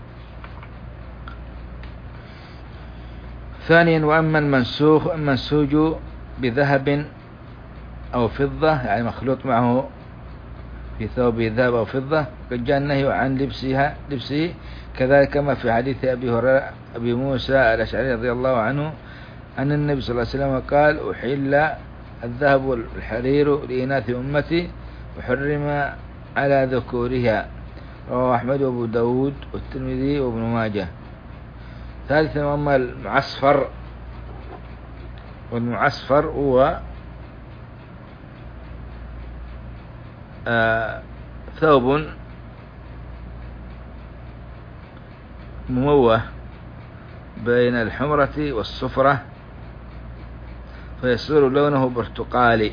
Speaker 1: ثانيا وأما المنسوخ المنسوج بذهب أو فضة يعني مخلوط معه في ثوب ذهب أو فضة قد جاء النهي عن لبسها لبسه، كذلك كما في حديث أبي هريرة أبي موسى الأشعري رضي الله عنه أن النبي صلى الله عليه وسلم قال أحل الذهب والحرير لإناث أمتي وحرم على ذكورها. رواه أحمد وأبو داود والترمذي وابن ماجه. ثالثا وأما المعصفر والمعصفر هو آه ثوب مموه بين الحمرة والصفرة فيصير لونه برتقالي.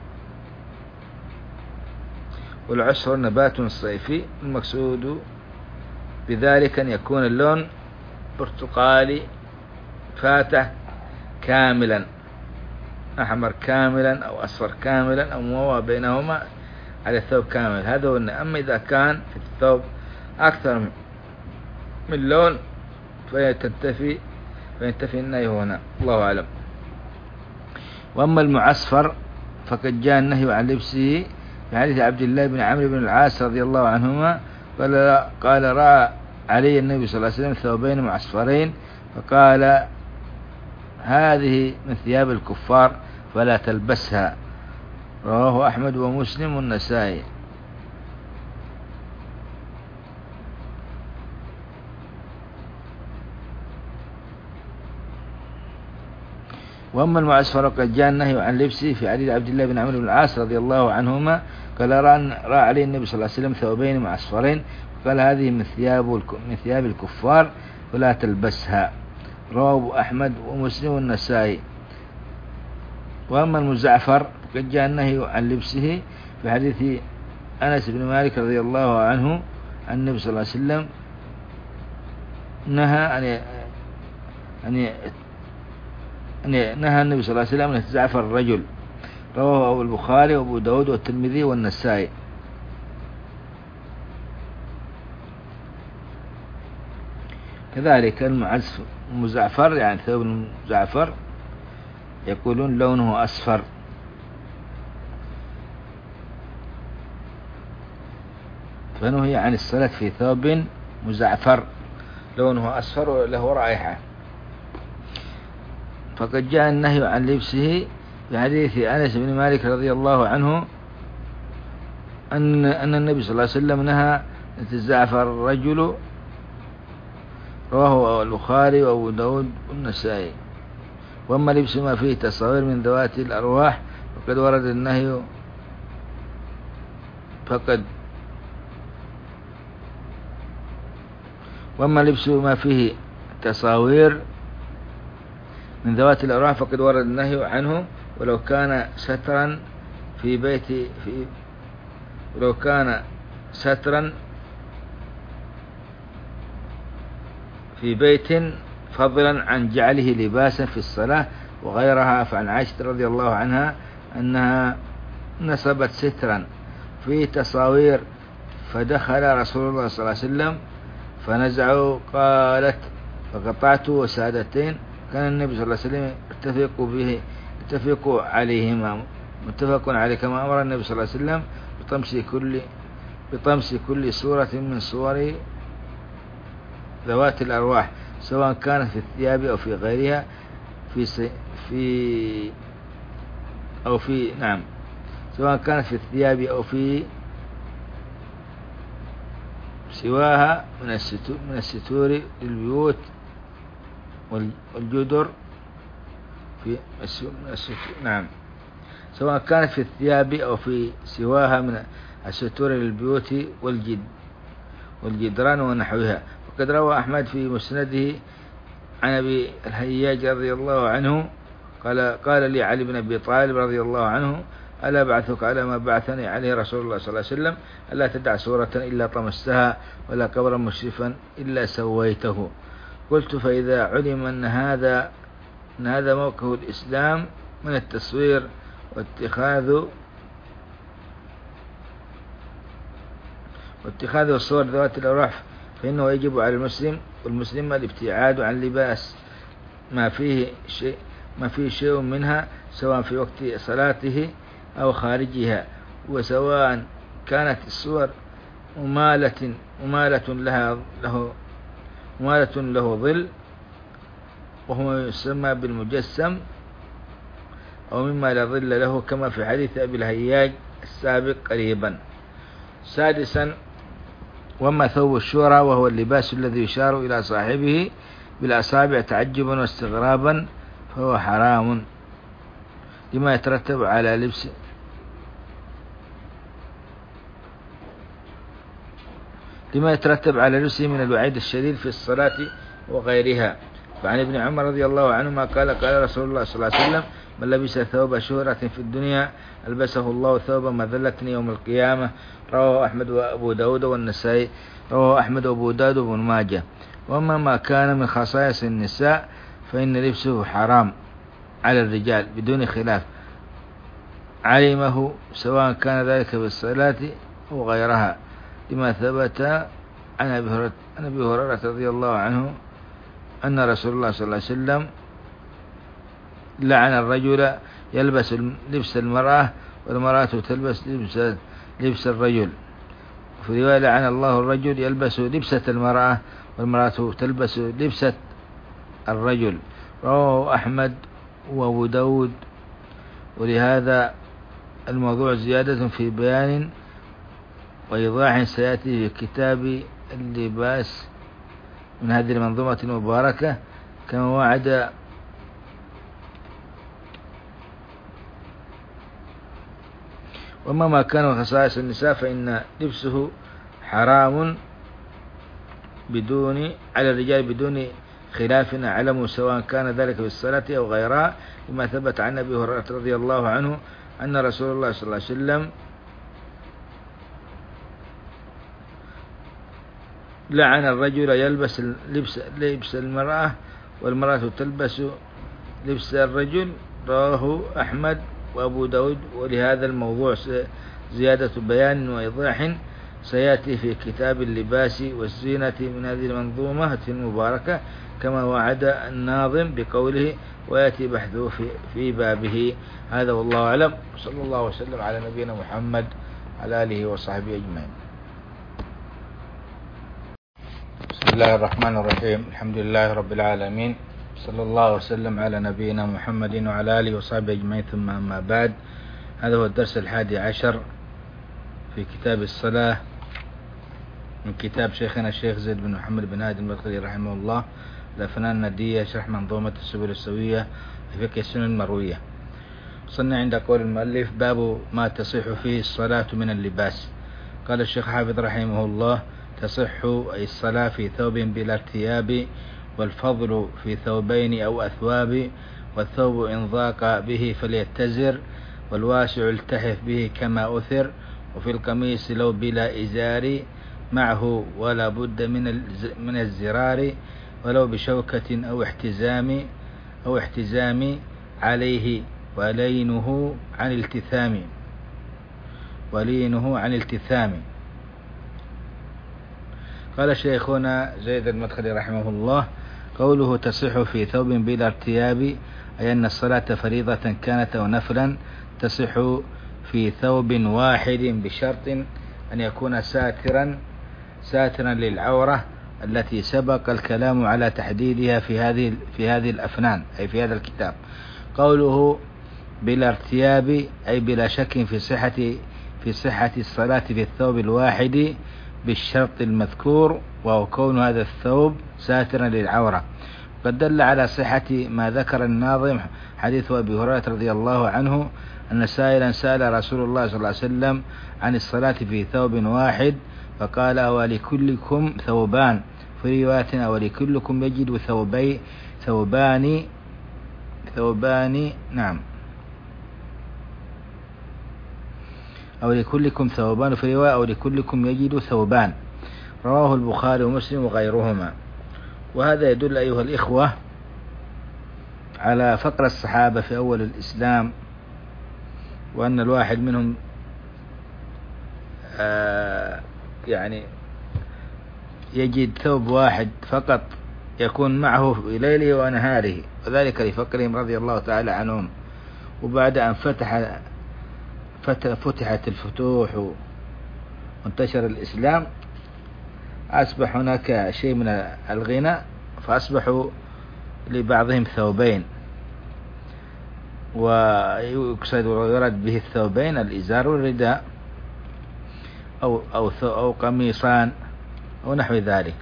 Speaker 1: والعصفر نبات صيفي، المقصود بذلك أن يكون اللون برتقالي فاتح كاملا، أحمر كاملا أو أصفر كاملا أو مموه بينهما على الثوب كامل. هذا هو. أما إذا كان في الثوب أكثر من لون فينتفي فينتفي النهي هنا، الله أعلم. وأما المعصفر فقد جاء النهي عن لبسه في حديث عبد الله بن عمرو بن العاص رضي الله عنهما قال قال رأى علي النبي صلى الله عليه وسلم ثوبين معصفرين فقال هذه من ثياب الكفار فلا تلبسها. رواه أحمد ومسلم والنسائي. وأما المعصفر قد جاء النهي عن لبسه في حديث عبد الله بن عمرو بن العاص رضي الله عنهما قال رأى عليه النبي صلى الله عليه وسلم ثوبين معصفرين قال هذه من ثياب من ثياب الكفار فلا تلبسها. رواه أحمد ومسلم والنسائي. وأما المزعفر قد جاء النهي عن لبسه في حديث أنس بن مالك رضي الله عنه عن النبي صلى الله عليه وسلم نهى أن أن نهى النبي صلى الله عليه وسلم أن يتزعفر الرجل رواه البخاري وأبو داود والترمذي والنسائي. كذلك المزعفر يعني ثوب المزعفر يقولون لونه أصفر، فنهي عن الصلاة في ثوب مزعفر لونه أصفر وله رائحة. فقد جاء النهي عن لبسه في حديث أنس بن مالك رضي الله عنه أن أن النبي صلى الله عليه وسلم نهى أن تزعفر الرجل، رواه البخاري وأبو داود والنسائي. وأما لبس ما فيه تصاوير من ذوات الأرواح فقد ورد النهي فقد وأما لبس ما فيه تصاوير من ذوات الأرواح فقد ورد النهي عنه، ولو كان سترا في بيت في ولو كان سترا في بيت فضلا عن جعله لباسا في الصلاة وغيرها. فعن عائشة رضي الله عنها أنها نصبت سترا في تصاوير فدخل رسول الله صلى الله عليه وسلم فنزعه، قالت فقطعته وسادتين. كان النبي صلى الله عليه وسلم اتفق به اتفقوا عليهما متفق عليه، كما أمر النبي صلى الله عليه وسلم بطمس كل بطمس كل صورة من صور ذوات الأرواح، سواء كانت في الثياب أو في غيرها، في في أو في نعم سواء كانت في الثياب أو في سواها من الستور من الستور للبيوت والجدر في الستور نعم سواء كانت في الثياب أو في سواها من الستور للبيوت والجد والجدران ونحوها. وقد روى أحمد في مسنده عن أبي الهياج رضي الله عنه قال قال لي علي بن أبي طالب رضي الله عنه: ألا بعثك على ما بعثني عليه رسول الله صلى الله عليه وسلم؟ ألا تدع سورة إلا طمستها ولا قبرا مشرفا إلا سويته. قلت: فإذا علم أن هذا أن هذا موقف الإسلام من التصوير واتخاذ واتخاذ الصور ذوات الأرواح فإنه يجب على المسلم والمسلم الابتعاد عن لباس ما فيه شيء ما فيه شيء منها، سواء في وقت صلاته أو خارجها، وسواء كانت الصور ممالة ممالة لها له ممالة له ظل وهو يسمى بالمجسم أو مما لا ظل له، كما في حديث أبي الهياج السابق قريبا. سادسا: وأما ثوب الشورى وهو اللباس الذي يشار إلى صاحبه بالأصابع تعجبا واستغرابا فهو حرام لما يترتب على لبس لما يترتب على لبسه من الوعيد الشديد في الصلاة وغيرها. فعن ابن عمر رضي الله عنهما قال: قال رسول الله صلى الله عليه وسلم: من لبس ثوب شهرة في الدنيا ألبسه الله ثوب مذلة يوم القيامة. رواه أحمد وأبو داود والنسائي رواه أحمد وأبو داود وابن ماجه. وأما ما كان من خصائص النساء فإن لبسه حرام على الرجال بدون خلاف علمه، سواء كان ذلك بالصلاة أو غيرها، لما ثبت عن أبي هريرة رضي الله عنه أن رسول الله صلى الله عليه وسلم لعن الرجل يلبس لبس المرأة والمرأة تلبس لبس لبس الرجل. في رواية: لعن الله الرجل يلبس لبسة المرأة والمرأة تلبس لبسة الرجل. رواه أحمد وأبو داود. ولهذا الموضوع زيادة في بيان وإيضاح سيأتي في كتاب اللباس من هذه المنظومة المباركة، كما وعد وأما ما كان من خصائص النساء فإن لبسه حرام بدون على الرجال بدون خلاف علمه، سواء كان ذلك في الصلاة أو غيرها، لما ثبت عن أبي هريرة رضي الله عنه أن رسول الله صلى الله عليه وسلم لعن الرجل يلبس لبس لبس المرأة والمرأة تلبس لبس الرجل. رواه أحمد وأبو داود. ولهذا الموضوع زيادة بيان وإيضاح سيأتي في كتاب اللباس والزينة من هذه المنظومة المباركة، كما وعد الناظم بقوله ويأتي بحثه في, في بابه. هذا والله أعلم، صلى الله وسلم على نبينا محمد على آله وصحبه أجمعين. بسم الله الرحمن الرحيم. الحمد لله رب العالمين، صلى الله وسلم على نبينا محمد وعلى آله وصحبه أجمعين، ثم أما بعد. هذا هو الدرس الحادي عشر في كتاب الصلاة من كتاب شيخنا الشيخ زيد بن محمد بن هادي المدخلي رحمه الله، الأفنان الندية، شرح منظومة السبل السوية في فقه السنن المروية. وصلنا عند قول المؤلف باب ما تصح فيه الصلاة من اللباس. قال الشيخ حافظ رحمه الله: تصح أي الصلاة في ثوب بلا ارتياب، والفضل في ثوبين أو أثواب، والثوب إن ضاق به فليتزر، والواسع التحف به كما أثر، وفي القميص لو بلا إزار معه ولا بد من من الزرار، ولو بشوكة أو احتزام أو احتزام عليه، ولينه عن التثام ولينه عن التثام. قال شيخنا زيد المدخلي رحمه الله: قوله تصح في ثوب بلا ارتياب، أي أن الصلاة فريضة كانت أو نفلا تصح في ثوب واحد بشرط أن يكون ساترا ساترا للعورة التي سبق الكلام على تحديدها في هذه في هذه الأفنان، أي في هذا الكتاب. قوله بلا ارتياب أي بلا شك في صحة في صحة الصلاة في الثوب الواحد بالشرط المذكور، وهو كون هذا الثوب ساترا للعورة. قد دل على صحة ما ذكر الناظم حديث أبي هريرة رضي الله عنه أن سائلا سأل رسول الله صلى الله عليه وسلم عن الصلاة في ثوب واحد، فقال: ولكلكم ثوبان، في رواية: ولكلكم يجد ثوبي ثوبان ثوبان نعم أو لكلكم ثوبان، في رواية: أو لكلكم يجد ثوبان. رواه البخاري ومسلم وغيرهما. وهذا يدل أيها الإخوة على فقر الصحابة في أول الإسلام، وأن الواحد منهم آه يعني يجد ثوب واحد فقط يكون معه في ليله ونهاره، وذلك لفقرهم رضي الله تعالى عنهم. وبعد أن فتح فتحت الفتوح وانتشر الإسلام، أصبح هناك شيء من الغنى، فأصبحوا لبعضهم ثوبين، ويقصد ويرد به الثوبين الإزار والرداء، أو أو أو قميصان أو نحو ذلك.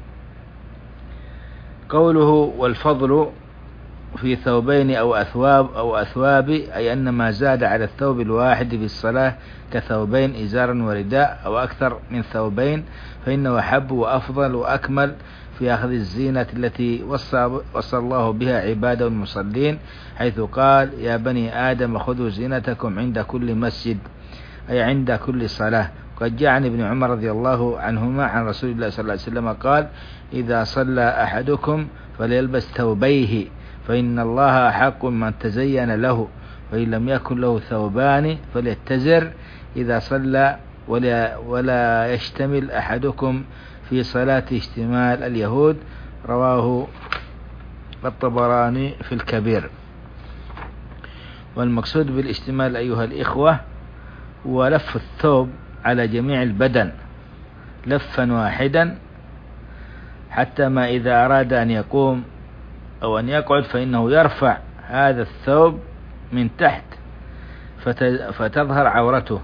Speaker 1: قوله والفضل في ثوبين أو أثواب أو أثواب، أي أن ما زاد على الثوب الواحد في الصلاة كثوبين إزارا ورداء أو أكثر من ثوبين فإنه أحب وأفضل وأكمل في أخذ الزينة التي وصى, وصى الله بها عباده المصلين، حيث قال: يا بني آدم خذوا زينتكم عند كل مسجد، أي عند كل صلاة. قد جاء عن ابن عمر رضي الله عنهما عن رسول الله صلى الله عليه وسلم قال: إذا صلى أحدكم فليلبس ثوبيه، فإن الله أحق من تزين له، وإن لم يكن له ثوبان فليتزر إذا صلى، ولا, ولا يشتمل أحدكم في صلاة اشتمال اليهود. رواه الطبراني في الكبير. والمقصود بالاشتمال أيها الإخوة هو لف الثوب على جميع البدن لفا واحدا، حتى ما إذا أراد أن يقوم أو أن يقعد فإنه يرفع هذا الثوب من تحت فتظهر عورته.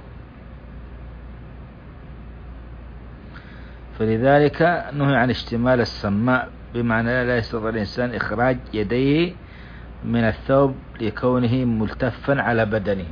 Speaker 1: فلذلك نهي عن اشتمال السماء، بمعنى لا يستطيع الإنسان إخراج يديه من الثوب لكونه ملتفا على بدنه.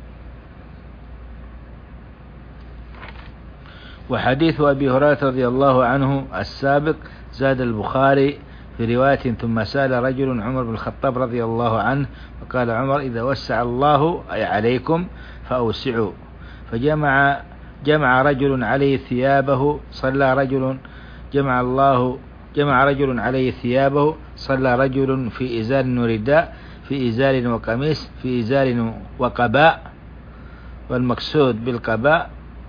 Speaker 1: وحديث أبي هريرة رضي الله عنه السابق زاد البخاري في رواية: ثم سأل رجل عمر بن الخطاب رضي الله عنه، فقال عمر: إذا وسع الله أي عليكم فأوسعوا. فجمع جمع رجل عليه ثيابه صلى رجل جمع الله جمع رجل عليه ثيابه صلى رجل في إزار ورداء، في في إزار وقميص في إزار وقباء، والمقصود بالقباء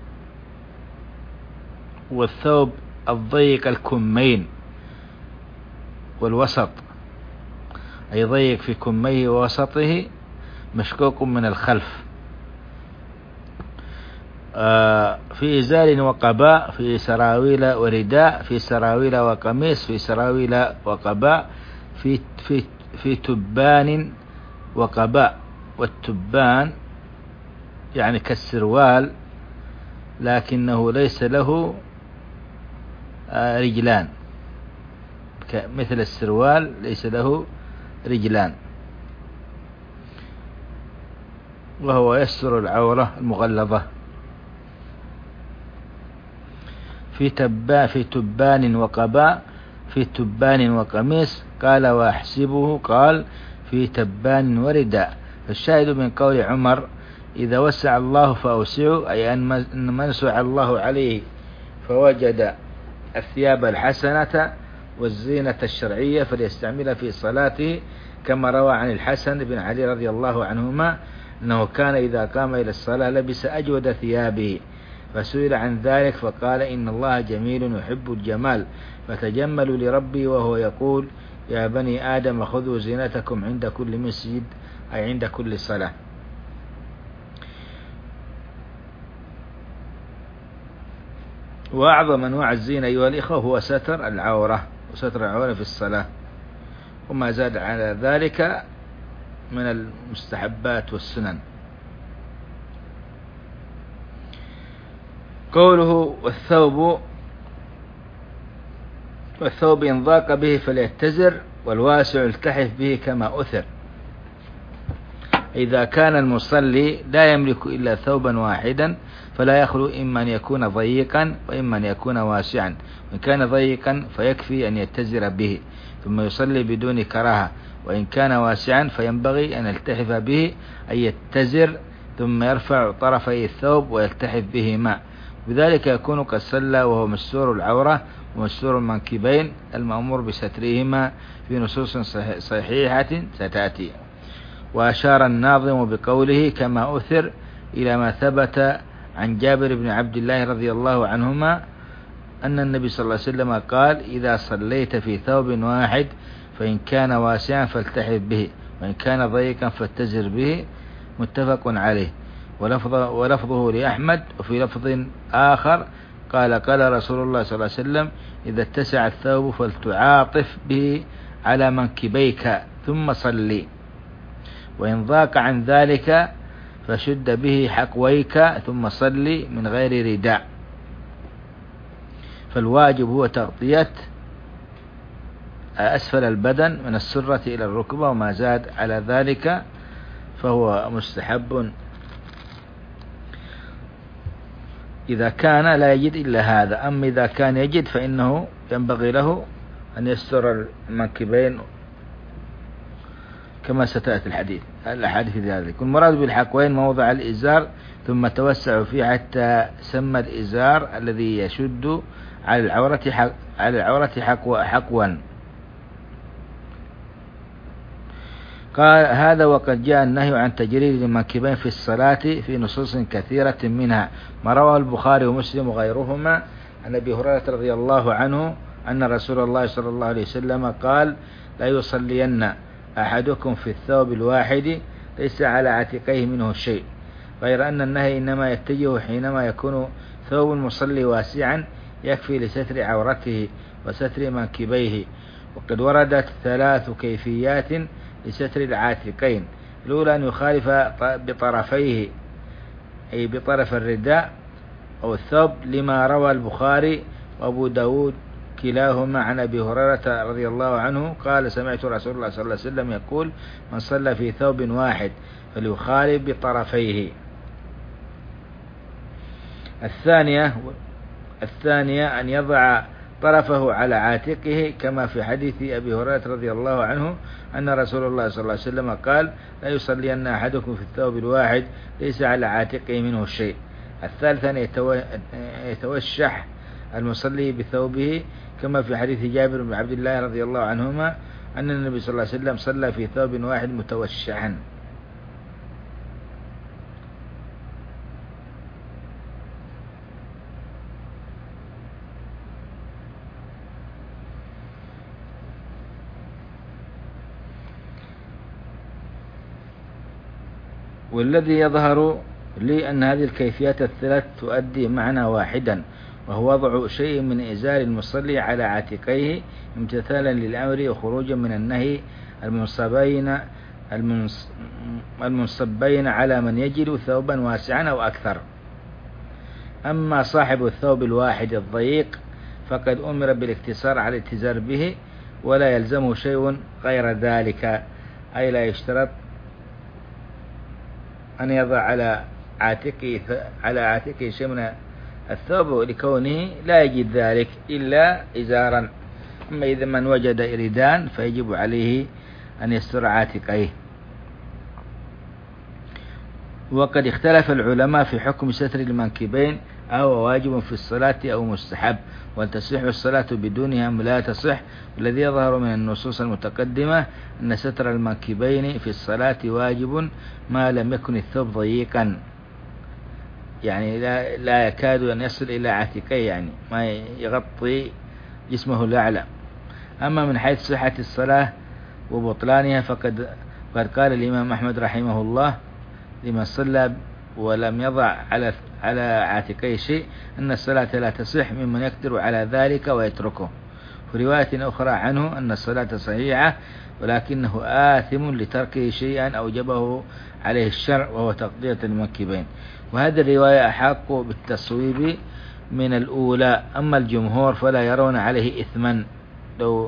Speaker 1: والثوب الضيق الكمين والوسط، أي ضيق في كميه ووسطه مشقوق من الخلف. في إزار وقباء في سراويل ورداء في سراويل وقميص في سراويل وقباء في في في تبان وقباء. والتبان يعني كالسروال لكنه ليس له رجلان، مثل السروال ليس له رجلان، وهو يستر العورة المغلظة. في تبا في تبان وقباء في تبان وقميص. قال وأحسبه قال في تبان ورداء. الشاهد من قول عمر إذا وسع الله فأوسعوا، أي أن من سع الله عليه فوجد الثياب الحسنة والزينة الشرعية فليستعملها في صلاته، كما روى عن الحسن بن علي رضي الله عنهما أنه كان إذا قام إلى الصلاة لبس أجود ثيابه، فسئل عن ذلك فقال إن الله جميل يحب الجمال فتجملوا لربي، وهو يقول يا بني آدم خذوا زينتكم عند كل مسجد، أي عند كل صلاة. وأعظم أنواع الزينة أيها الإخوة هو ستر العورة، وستر العورة في الصلاة، وما زاد على ذلك من المستحبات والسنن. قوله والثوب والثوب إن ضاق به فليتزر والواسع التحف به كما أثر. إذا كان المصلي لا يملك إلا ثوبا واحدا فلا يخلو إما أن يكون ضيقا وإما أن يكون واسعا. وإن كان ضيقا فيكفي أن يتزر به ثم يصلي بدون كراهة، وإن كان واسعا فينبغي أن يلتحف به، أي يتزر ثم يرفع طرفي الثوب ويلتحف بهما، بذلك يكون قد صلى وهو مستور العورة ومستور المنكبين المأمور بسترهما في نصوص صحيحة ستأتي. وأشار الناظم بقوله كما أثر إلى ما ثبت عن جابر بن عبد الله رضي الله عنهما أن النبي صلى الله عليه وسلم قال إذا صليت في ثوب واحد فإن كان واسعا فالتحف به وإن كان ضيقا فاتزر به، متفق عليه. ولفظه, ولفظه لأحمد. وفي لفظ آخر قال قال رسول الله صلى الله عليه وسلم إذا اتسع الثوب فلتعاطف به على منكبيك ثم صلي، وإن ضاق عن ذلك فشد به حقويك ثم صلي من غير رداء. فالواجب هو تغطية أسفل البدن من السرة إلى الركبة، وما زاد على ذلك فهو مستحب إذا كان لا يجد إلا هذا. أما إذا كان يجد فإنه ينبغي له أن يستر المنكبين كما ستأتي الحديث الأحاديث في ذلك. المراد بالحقوين موضع الإزار ثم توسع فيه حتى سمى الإزار الذي يشد على العورة حق على العورة حقوا حقوا. قال هذا وقد جاء النهي عن تجريد المنكبين في الصلاة في نصوص كثيرة، منها ما رواه البخاري ومسلم وغيرهما عن أبي هريرة رضي الله عنه أن رسول الله صلى الله عليه وسلم قال لا يصلين أحدكم في الثوب الواحد ليس على عاتقيه منه شيء، غير أن النهي إنما يتجه حينما يكون ثوب المصلي واسعا يكفي لستر عورته وستر منكبيه. وقد وردت ثلاث كيفيات لستر العاتقين: الأولى أن يخالف بطرفيه أي بطرف الرداء أو الثوب، لما روى البخاري وأبو داود كلاهما عن أبي هريرة رضي الله عنه قال سمعت رسول الله صلى الله عليه وسلم يقول من صلى في ثوب واحد فليخالف بطرفيه. الثانية الثانية أن يضع طرفه على عاتقه كما في حديث أبي هريرة رضي الله عنه أن رسول الله صلى الله عليه وسلم قال لا يصلين أحدكم في الثوب الواحد ليس على عاتقه منه شيء. الثالثة أن يتوشح المصلي بثوبه كما في حديث جابر بن عبد الله رضي الله عنهما أن النبي صلى الله عليه وسلم صلى في ثوب واحد متوشحا. والذي يظهر لي أن هذه الكيفيات الثلاث تؤدي معنى واحدا، وهو وضع شيء من إزار المصلي على عاتقيه امتثالا للأمر وخروجا من النهي المنصبين المنصبين على من يجد ثوبا واسعا أو أكثر. أما صاحب الثوب الواحد الضيق فقد أمر بالاقتصار على الاتزار به، ولا يلزمه شيء غير ذلك، أي لا يشترط أن يضع على عاتقه على عاتقه شيء من الثوب لكونه لا يجد ذلك إلا إزارا. أما إذا من وجد إردان فيجب عليه أن يستر عاتقيه. وقد اختلف العلماء في حكم ستر المنكبين، أو واجب في الصلاة أو مستحب، وتصح الصلاة بدونها أم لا تصح. والذي يظهر من النصوص المتقدمة أن ستر المنكبين في الصلاة واجب ما لم يكن الثوب ضيقا، يعني لا, لا يكاد أن يصل إلى عاتقيه، يعني ما يغطي جسمه الأعلى. أما من حيث صحة الصلاة وبطلانها فقد قد قال الإمام أحمد رحمه الله لمن صلى ولم يضع على على عاتقيه شيء أن الصلاة لا تصح ممن يقدر على ذلك ويتركه. في رواية أخرى عنه أن الصلاة صحيحة ولكنه آثم لتركه شيئا أوجبه عليه الشرع، وهو تغطية المنكبين. وهذه الرواية أحق بالتصويب من الأولى. أما الجمهور فلا يرون عليه إثما، لو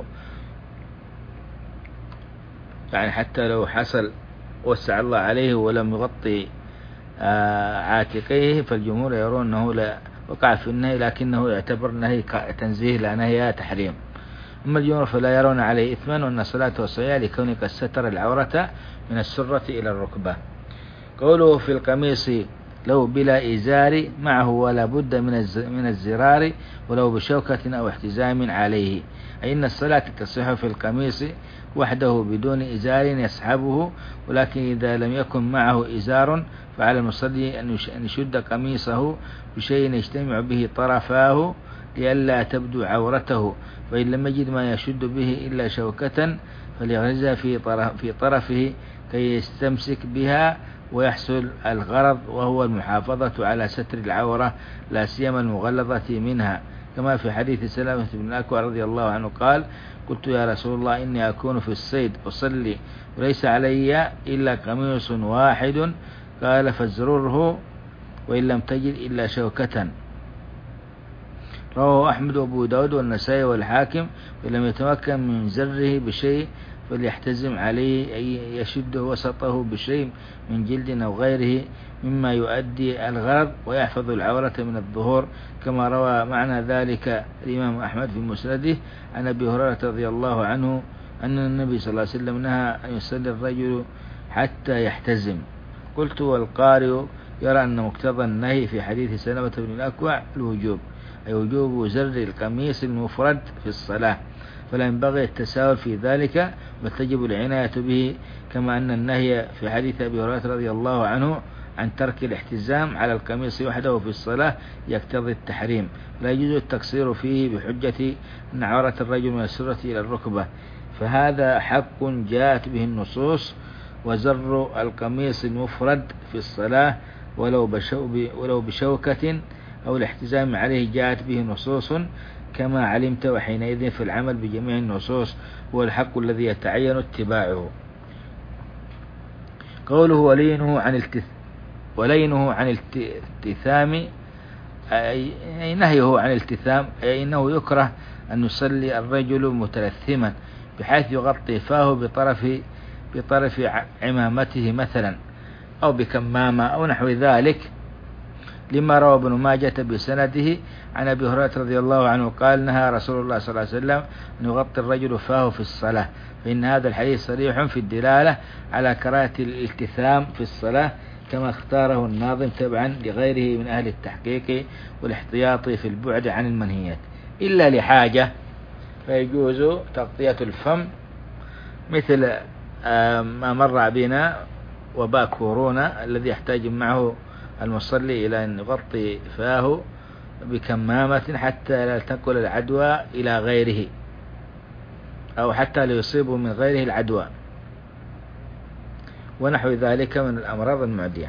Speaker 1: يعني حتى لو حصل وسع الله عليه ولم يغطي عاتقيه، فالجمهور يرون أنه لا وقع في النهي، لكنه يعتبر نهي تنزيه لا نهي تحريم. أما الجمهور فلا يرون عليه إثما، وأن صلاته صحيحة لكونه قد ستر العورة من السرة إلى الركبة. قوله في القميص لو بلا إزار معه ولا بد من الزرار ولو بشوكة أو احتزام عليه، أي أن الصلاة تصح في القميص وحده بدون إزار يسحبه، ولكن إذا لم يكن معه إزار فعلى المصلي أن يشد قميصه بشيء يجتمع به طرفاه لئلا تبدو عورته، فإن لم يجد ما يشد به إلا شوكة فليغرزها في طرف في طرفه كي يستمسك بها ويحصل الغرض، وهو المحافظة على ستر العورة لا سيما المغلظة منها، كما في حديث سلامة بن الأكوع رضي الله عنه قال: قلت يا رسول الله إني أكون في الصيد أصلي وليس علي إلا قميص واحد، قال فازرره وإن لم تجد إلا شوكة. رواه أحمد وأبو داود والنسائي والحاكم. ولم يتمكن من زره بشيء فليحتزم عليه، أي يشد وسطه بشيء من جلد أو غيره مما يؤدي الغرض ويحفظ العورة من الظهور، كما روى معنى ذلك الإمام أحمد في مسنده عن أبي هريرة رضي الله عنه أن النبي صلى الله عليه وسلم نهى أن يصلي الرجل حتى يحتزم. قلت: والقارئ يرى أن مقتضى النهي في حديث سلمة بن الأكوع الوجوب، أي وجوب زر القميص المفرد في الصلاة، فلا ينبغي التساهل في ذلك بل تجب العناية به، كما أن النهي في حديث أبي هريرة رضي الله عنه عن ترك الاحتزام على القميص وحده في الصلاة يقتضي التحريم، لا يجوز التقصير فيه بحجة أن عورة الرجل من السرة إلى الركبة، فهذا حق جاءت به النصوص. وزر القميص المفرد في الصلاة ولو ولو بشوكة أو الاحتزام عليه جاءت به نصوص كما علمت، وحينئذ في العمل بجميع النصوص هو الحق الذي يتعين اتباعه. قوله ولينه عن التث... ولينه عن الالتثام، أي نهيه عن الالتثام، أي إنه يكره أن يصلي الرجل متلثما بحيث يغطي فاه بطرف بطرف عمامته مثلا أو بكمامة أو نحو ذلك، لما روى ابن ماجة بسنده عن أبي هريرة رضي الله عنه قال: نهى رسول الله صلى الله عليه وسلم أن يغطي الرجل فاه في الصلاة، فإن هذا الحديث صريح في الدلالة على كراهة الالتثام في الصلاة، كما اختاره الناظم تبعا لغيره من أهل التحقيق والاحتياط في البعد عن المنهيات، إلا لحاجة فيجوز تغطية الفم مثل ما مر بنا وباء كورونا الذي يحتاج معه المصلي إلى أن يغطي فاه بكمامة حتى لا تنقل العدوى إلى غيره، أو حتى لا يصيبه من غيره العدوى ونحو ذلك من الأمراض المعدية.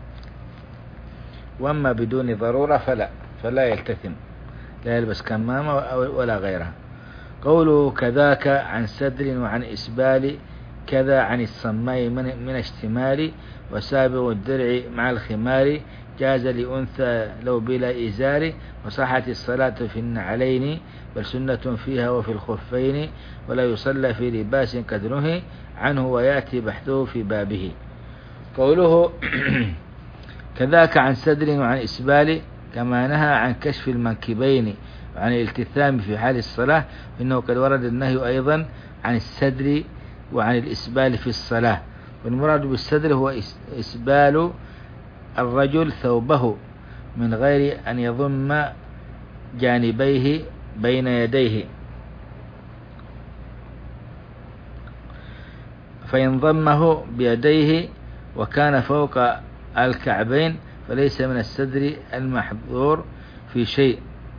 Speaker 1: وأما بدون ضرورة فلا فلا يلتثم، لا يلبس كمامة ولا غيرها. قوله كذاك عن سدر وعن إسبال، كذا عن الصماء من, من اشتمال، وسابغ الدرع مع الخمار، جاز لأنثى لو بلا إزار، وصحت الصلاة في النعلين، بل سنة فيها وفي الخفين، ولا يصلى في لباس قد نهي عنه ويأتي بحثه في بابه. قوله كذاك عن سدر وعن إسبال، كما نهى عن كشف المنكبين وعن الالتثام في حال الصلاة، إنه قد ورد النهي أيضا عن السدر وعن الإسبال في الصلاة. والمراد بالسدر هو إسبال الرجل ثوبه من غير أن يضم جانبيه بين يديه، فإن ضمه بيديه وكان فوق الكعبين فليس من السدر المحظور في شيء.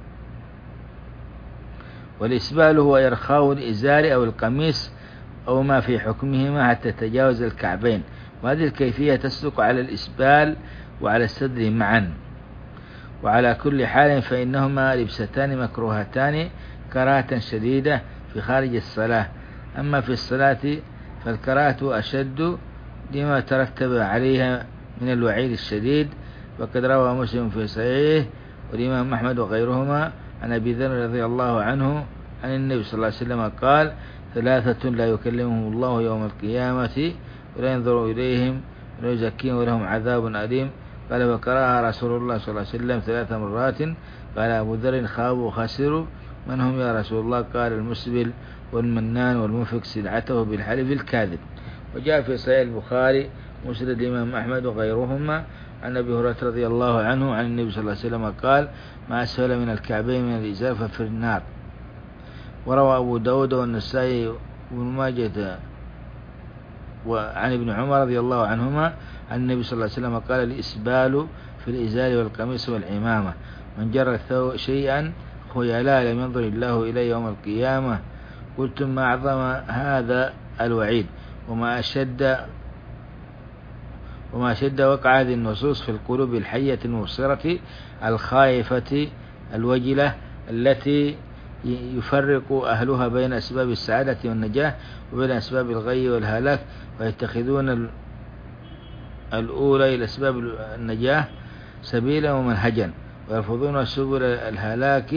Speaker 1: والإسبال هو إرخاء الإزار أو القميص أو ما في حكمهما حتى تجاوز الكعبين، وهذه الكيفية تسلق على الإسبال وعلى السدر معا. وعلى كل حال فإنهما لبستان مكروهتان كراهة شديدة في خارج الصلاة، أما في الصلاة فالكراهة أشد لما ترتب عليها من الوعيد الشديد. وقد روى مسلم في صحيحه والإمام أحمد وغيرهما عن أبي ذر رضي الله عنه عن النبي صلى الله عليه وسلم قال: ثلاثة لا يكلمهم الله يوم القيامة ولا ينظر إليهم ولا يزكيهم ولهم عذاب أليم. قال: فقرأها رسول الله صلى الله عليه وسلم ثلاث مرات. قال أبو ذر: خابوا وخسروا. من هم يا رسول الله؟ قال: المسبل والمنان والمنفق سلعته بالحلف الكاذب. وجاء في صحيح البخاري مسند الإمام أحمد وغيرهما عن أبي هريرة رضي الله عنه عن النبي صلى الله عليه وسلم قال: ما أسفل من الكعبين من الإزار ففي النار. وروى أبو داود والنسائي وابن ماجه وعن ابن عمر رضي الله عنهما عن النبي صلى الله عليه وسلم قال: الإسبال في الإزار والقميص والعمامة، من جر شيئا خيلاء لم ينظر الله إليه يوم القيامة. قلتم ما أعظم هذا الوعيد وما أشد وما أشد وقع هذه النصوص في القلوب الحية المبصرة الخائفة الوجلة التي يفرق أهلها بين أسباب السعادة والنجاة وبين أسباب الغي والهلاك، ويتخذون الأولى إلى أسباب النجاة سبيلا ومنهجا، ويرفضون سبل الهلاك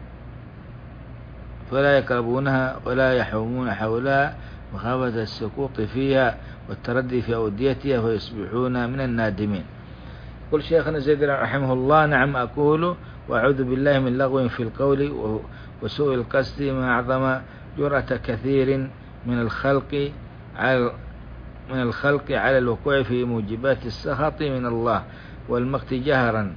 Speaker 1: فلا يقربونها ولا يحومون حولها مخافة السقوط فيها والتردي في أوديتها فيصبحون من النادمين. قل شيخنا زيد رحمه الله: نعم أقول وأعوذ بالله من لغو في القول وسوء القصد، ما أعظم جرأة كثير من الخلق على من الخلق على الوقوع في موجبات السخط من الله والمقت جهرا.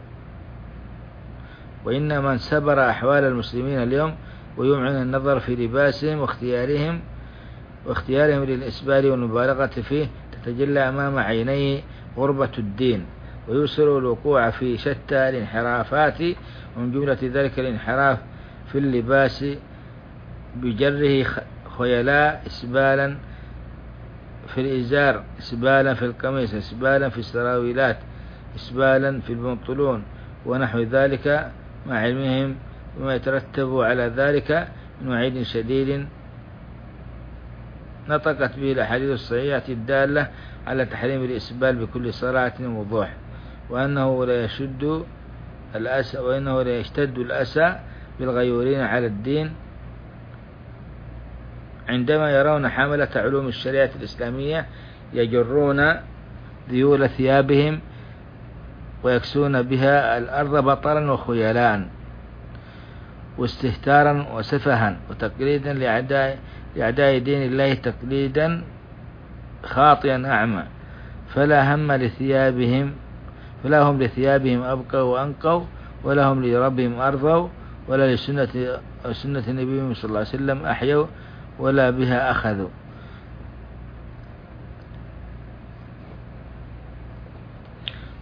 Speaker 1: وإن من سبر أحوال المسلمين اليوم ويمعن النظر في لباسهم واختيارهم واختيارهم للإسبال والمبالغة فيه تتجلى أمام عينيه غربة الدين، ويوصل الوقوع في شتى الانحرافات، ومن جملة ذلك الانحراف في اللباس بجره خيلاء إسبالا في الإزار، إسبالا في القميص، إسبالا في السراويلات، إسبالا في البنطلون ونحو ذلك، مع علمهم وما يترتب على ذلك من وعيد شديد نطقت به الأحاديث الصحيحة الدالة على تحريم الإسبال بكل صراحة ووضوح، وأنه لا يشد الأسى وإنه لا يشتد الأسى بالغيورين على الدين عندما يرون حملة علوم الشريعة الإسلامية يجرون ذيول ثيابهم ويكسون بها الأرض بطرا وخيلاء واستهتارا وسفها وتقليدا لأعداء لأعداء دين الله، تقليدا خاطئا أعمى، فلا هم لثيابهم فلا هم لثيابهم أبقوا وأنقوا، ولا هم لربهم أرضوا، ولا لسنة سنة نبيهم صلى الله عليه وسلم أحيوا، ولا بها أخذوا.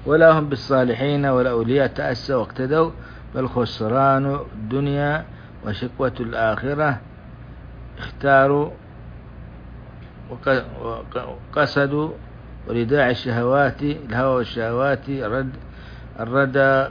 Speaker 1: ولا هم بالصالحين والأولياء تأسوا واقتدوا، بل خسران الدنيا وشقوة الآخرة، اختاروا وقصدوا ورداع الشهوات الهوى والشهوات الرد الردى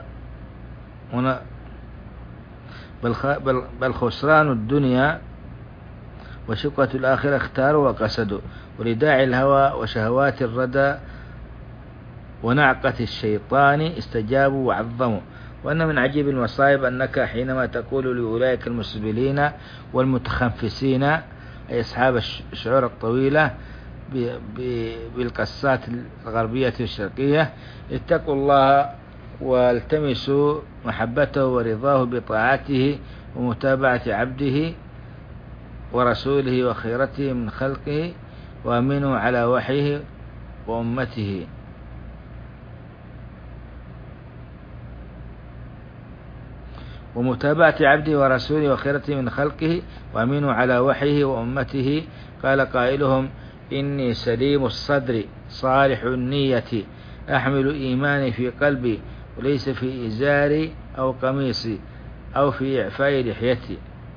Speaker 1: بل, بل خسران الدنيا وشقوة الآخرة اختاروا وقصدوا ورداع الهوى وشهوات الردى ونعقة الشيطان استجابوا وعظموا. وأن من عجيب المصائب أنك حينما تقول لأولئك المسبلين والمتخنفسين أي أصحاب الشعور الطويلة بالقصات الغربية والشرقية اتقوا الله والتمسوا محبته ورضاه بطاعته ومتابعة عبده ورسوله وخيرته من خلقه وأمنوا على وحيه وأمته، ومتابعة عبده ورسوله وخيرته من خلقه وأمنوا على وحيه وأمته. قال قائلهم: إني سليم الصدر صالح النية أحمل إيماني في قلبي وليس في إزاري أو قميصي أو في إعفاء لحيتي.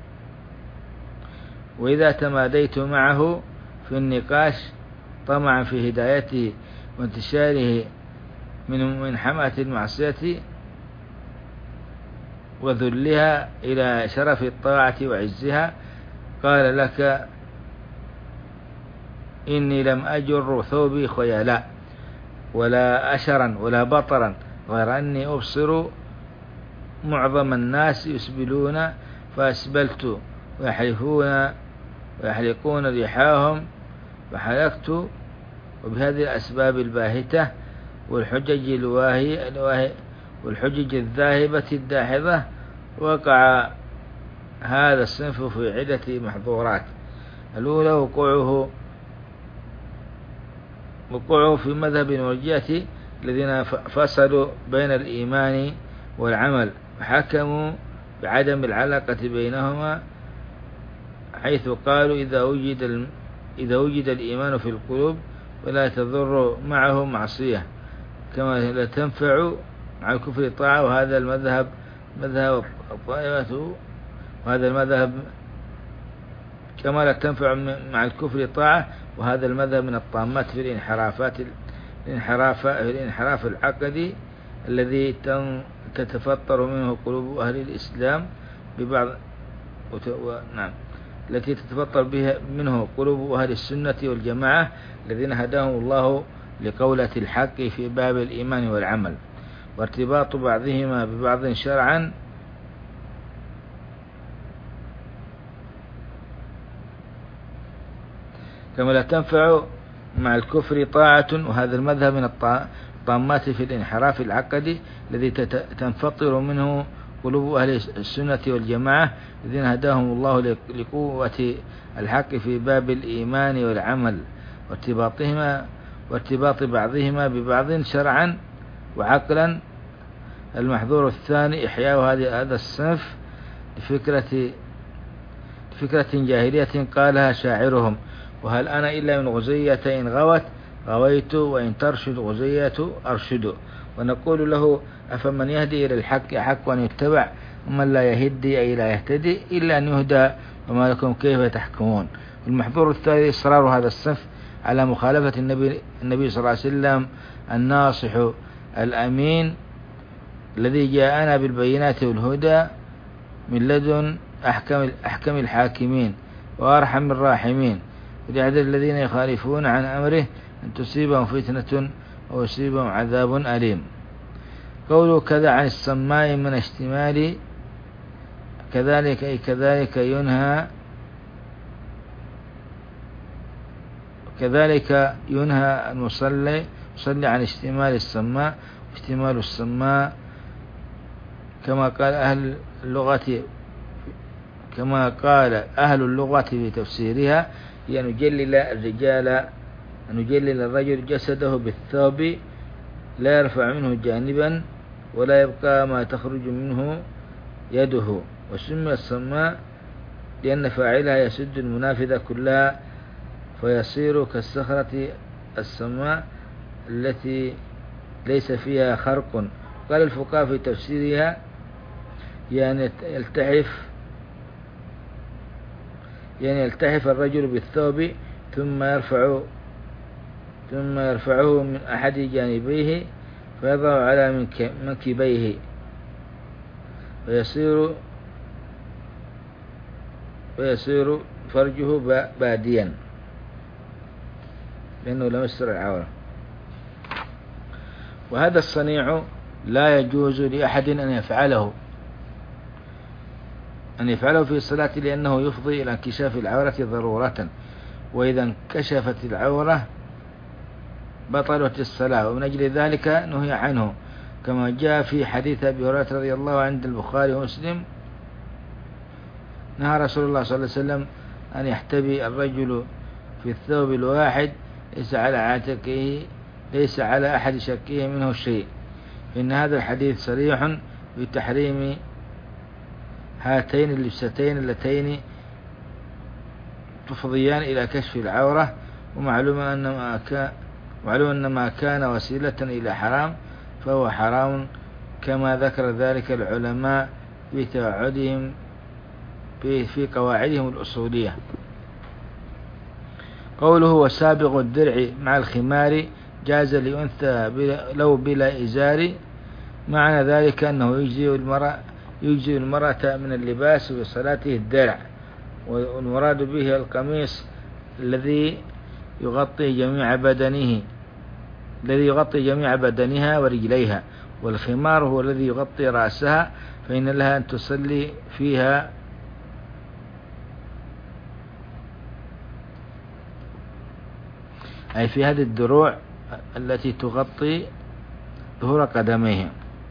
Speaker 1: وإذا تماديت معه في النقاش طمعا في هدايته وانتشاره من من حماة المعصية وذلها إلى شرف الطاعة وعزها، قال لك: إني لم أجر ثوبي خيلاء ولا أشرا ولا بطرا، غير أني أبصر معظم الناس يسبلون فأسبلت ويحلفون ويحلقون ريحاهم فحلقت. وبهذه الأسباب الباهتة والحجج الواهي الواهي والحجج الذاهبة الداحضة وقع هذا الصنف في عدة محظورات. الأولى وقوعه وقوعه في مذهب المرجئة الذين فصلوا بين الإيمان والعمل وحكموا بعدم العلاقة بينهما، حيث قالوا إذا وجد إذا وجد الإيمان في القلوب ولا تضر معه معصية كما لا تنفع مع الكفر طاعة. وهذا المذهب مذهب الطائفة وهذا المذهب كما لا تنفع مع الكفر طاعة وهذا المذهب من الطامات في الانحرافات الانحراف الانحراف العقدي الذي تتفطر منه قلوب أهل الإسلام ببعض نعم التي تتفطر بها منه قلوب أهل السنة والجماعة الذين هداهم الله لقولة الحق في باب الإيمان والعمل، وارتباط بعضهما ببعض شرعا كما لا تنفع مع الكفر طاعة. وهذا المذهب من الطامات في الانحراف العقدي الذي تنفطر منه قلوب أهل السنة والجماعة الذين هداهم الله لقوة الحق في باب الإيمان والعمل، وارتباطهما وارتباط بعضهما ببعض شرعا وعقلا. المحظور الثاني إحياء هذا الصنف لفكرة فكرة جاهلية قالها شاعرهم: وهل أنا إلا من غزية إن غوت غويت وإن ترشد غزية أرشد. ونقول له: أفمن يهدي إلى الحق أحق أن يتبع ومن لا يهدي أي لا يهتدي إلا أن يهدى وما لكم كيف تحكمون. المحظور الثالث إصرار هذا الصنف على مخالفة النبي, النبي صلى الله عليه وسلم الناصح الأمين الذي جاءنا بالبينات والهدى من لدن أحكم, أحكم الحاكمين وأرحم الراحمين، وليحذر الذين يخالفون عن أمره أن تصيبهم فتنة أو يصيبهم عذاب أليم. قوله كذا عن السماء من اشتمال كذلك أي كذلك ينهى كذلك ينهى المصلي يصلي عن اشتمال السماء. اشتمال السماء كما قال أهل اللغة كما قال أهل اللغة في تفسيرها هي أن نجلل الرجال أن نجلل الرجل جسده بالثوب لا يرفع منه جانبا ولا يبقى ما تخرج منه يده. وسمي السماء لأن فاعلها يسد المنافذة كلها فيصير كالصخرة السماء التي ليس فيها خرق. قال الفقهاء في تفسيرها يعني يلتحف يعني يلتحف الرجل بالثوب ثم يرفع ثم يرفعه من أحد جانبيه فيضع على منكبيه ويصير ويصير فرجه باديا لأنه لم يستر العورة. وهذا الصنيع لا يجوز لأحد أن يفعله أن يفعله في الصلاة لأنه يفضي إلى انكشاف العورة ضرورة، وإذا انكشفت العورة بطلت الصلاة، ومن أجل ذلك نهي عنه، كما جاء في حديث أبي هريرة رضي الله عنه عند البخاري ومسلم: نهى رسول الله صلى الله عليه وسلم أن يحتبي الرجل في الثوب الواحد ليس على عاتقه ليس على أحد شكه منه شيء. إن هذا الحديث صريح بتحريم هاتين اللبستين اللتين تفضيان إلى كشف العورة، ومعلوم أن ما كان معلوم أن ما كان وسيلة إلى حرام فهو حرام، كما ذكر ذلك العلماء في توعدهم في قواعدهم الأصولية. قوله وسابغ الدرع مع الخمار جاز لأنثى لو بلا إزار، معنى ذلك أنه يجزي المرأة يجزي المرأة من اللباس بصلاته الدرع، والمراد به القميص الذي يغطي جميع بدنه الذي يغطي جميع بدنها ورجليها، والخمار هو الذي يغطي رأسها، فإن لها أن تصلي فيها أي في هذه الدروع التي تغطي ظهور قدميها،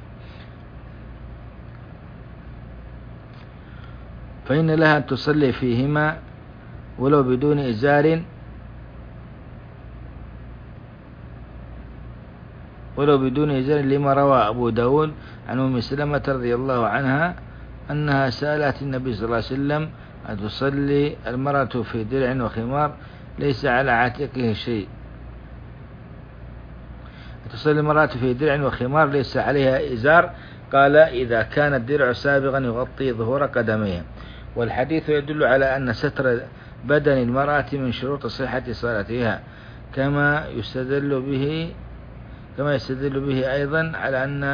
Speaker 1: فإن لها أن تصلي فيهما ولو بدون إزار ولو بدون إزار لما روى أبو داود عن أم سلمة رضي الله عنها أنها سألت النبي صلى الله عليه وسلم أن تصلي المرأة في درع وخمار ليس على عاتقه شيء تصلي المرأة في درع وخمار ليس عليها إزار، قال إذا كان الدرع سابغا يغطي ظهور قدميها. والحديث يدل على أن ستر بدن المرأة من شروط صحة صلاتها، كما يستدل به كما يستدل به أيضا على أن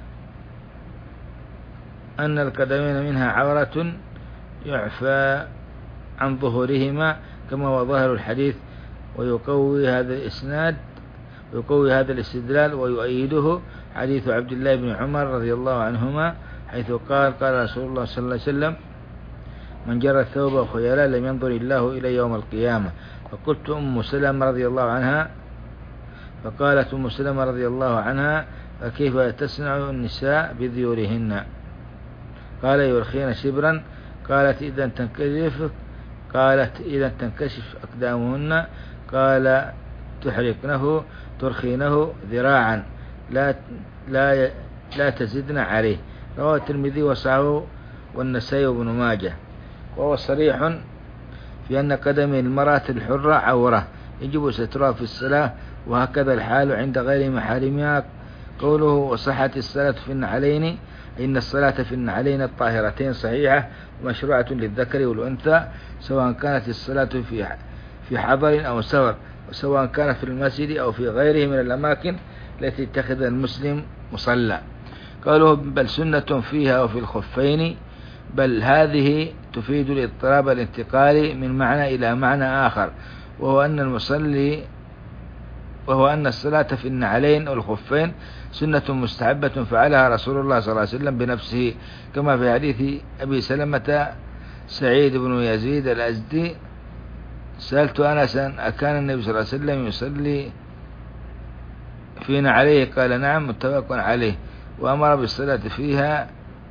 Speaker 1: أن القدمين منها عورة يعفى عن ظهورهما، كما هو ظاهر الحديث، ويقوي هذا الإسناد ويقوي هذا الاستدلال ويؤيده حديث عبد الله بن عمر رضي الله عنهما، حيث قال قال رسول الله صلى الله عليه وسلم: من جرى الثوب خيلا لم ينظر الله إلى يوم القيامة. فقلت أم سلمة رضي الله عنها فقالت أم سلمة رضي الله عنها: فكيف تصنع النساء بذيورهن؟ قال: يرخين شبرا. قالت: إذا تنكشف قالت إذا تنكشف أقدامهن. قال: تحرقنه ترخينه ذراعا لا لا لا تزدن عليه. رواه الترمذي وصححه والنسائي وابن ماجه. وهو صريح في أن قدم المرأة الحرة عورة يجب سترها في الصلاة، وهكذا الحال عند غير محارمها. قوله وصحت الصلاة في النعلين، إن الصلاة في النعلين الطاهرتين صحيحة ومشروعة للذكر والأنثى، سواء كانت الصلاة في في حضر أو سفر، وسواء كانت في المسجد أو في غيره من الأماكن التي اتخذ المسلم مصلى. قالوا بل سنة فيها وفي الخفين، بل هذه تفيد الاضطراب الانتقالي من معنى إلى معنى آخر، وهو أن المصلي وهو أن الصلاة في النعلين والخفين سنة مستحبة فعلها رسول الله صلى الله عليه وسلم بنفسه، كما في حديث أبي سلمة سعيد بن يزيد الأزدي: سألت أنسا أكان النبي صلى الله عليه وسلم يصلي في نعليه؟ قال: نعم، متفق عليه. وأمر بالصلاة فيها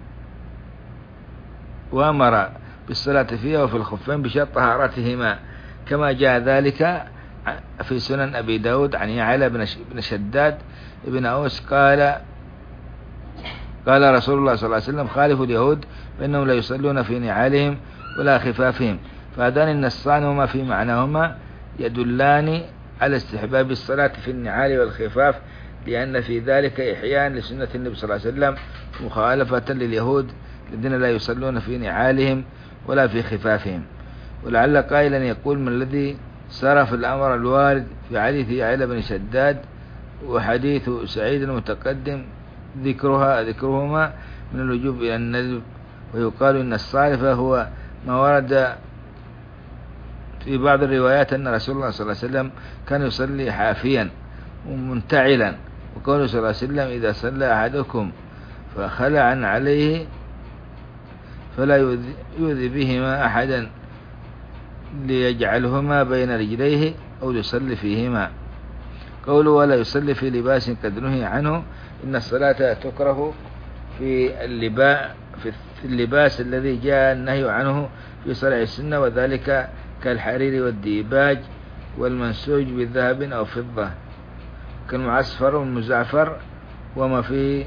Speaker 1: وأمر بالصلاة فيها وفي الخفين بشرط طهارتهما، كما جاء ذلك في سنن أبي داود عن يعلى بن شداد ابن أوس قال: قال رسول الله صلى الله عليه وسلم: خالفوا اليهود فإنهم لا يصلون في نعالهم ولا خفافهم. فهذان النصان وما في معناهما يدلان على استحباب الصلاة في النعال والخفاف لأن في ذلك إحياء لسنة النبي صلى الله عليه وسلم مخالفة لليهود الذين لا يصلون في نعالهم ولا في خفافهم. ولعل قائلا يقول: من الذي صرف الأمر الوارد في حديث يعلى بن شداد وحديث سعيد المتقدم ذكرها ذكرهما من الوجوب إلى الندب؟ ويقال إن الصارف هو ما ورد في بعض الروايات أن رسول الله صلى الله عليه وسلم كان يصلي حافيا ومنتعلا، وقوله صلى الله عليه وسلم: إذا صلى أحدكم فخلع عليه فلا يؤذي بهما أحدا ليجعلهما بين رجليه أو يصلي فيهما. قوله: ولا يصلي في لباس قد نهي عنه، إن الصلاة تكره في اللباس في اللباس الذي جاء النهي عنه في صلاة السنة، وذلك كالحرير والديباج والمنسوج بذهب أو فضة كالمعصفر والمزعفر وما فيه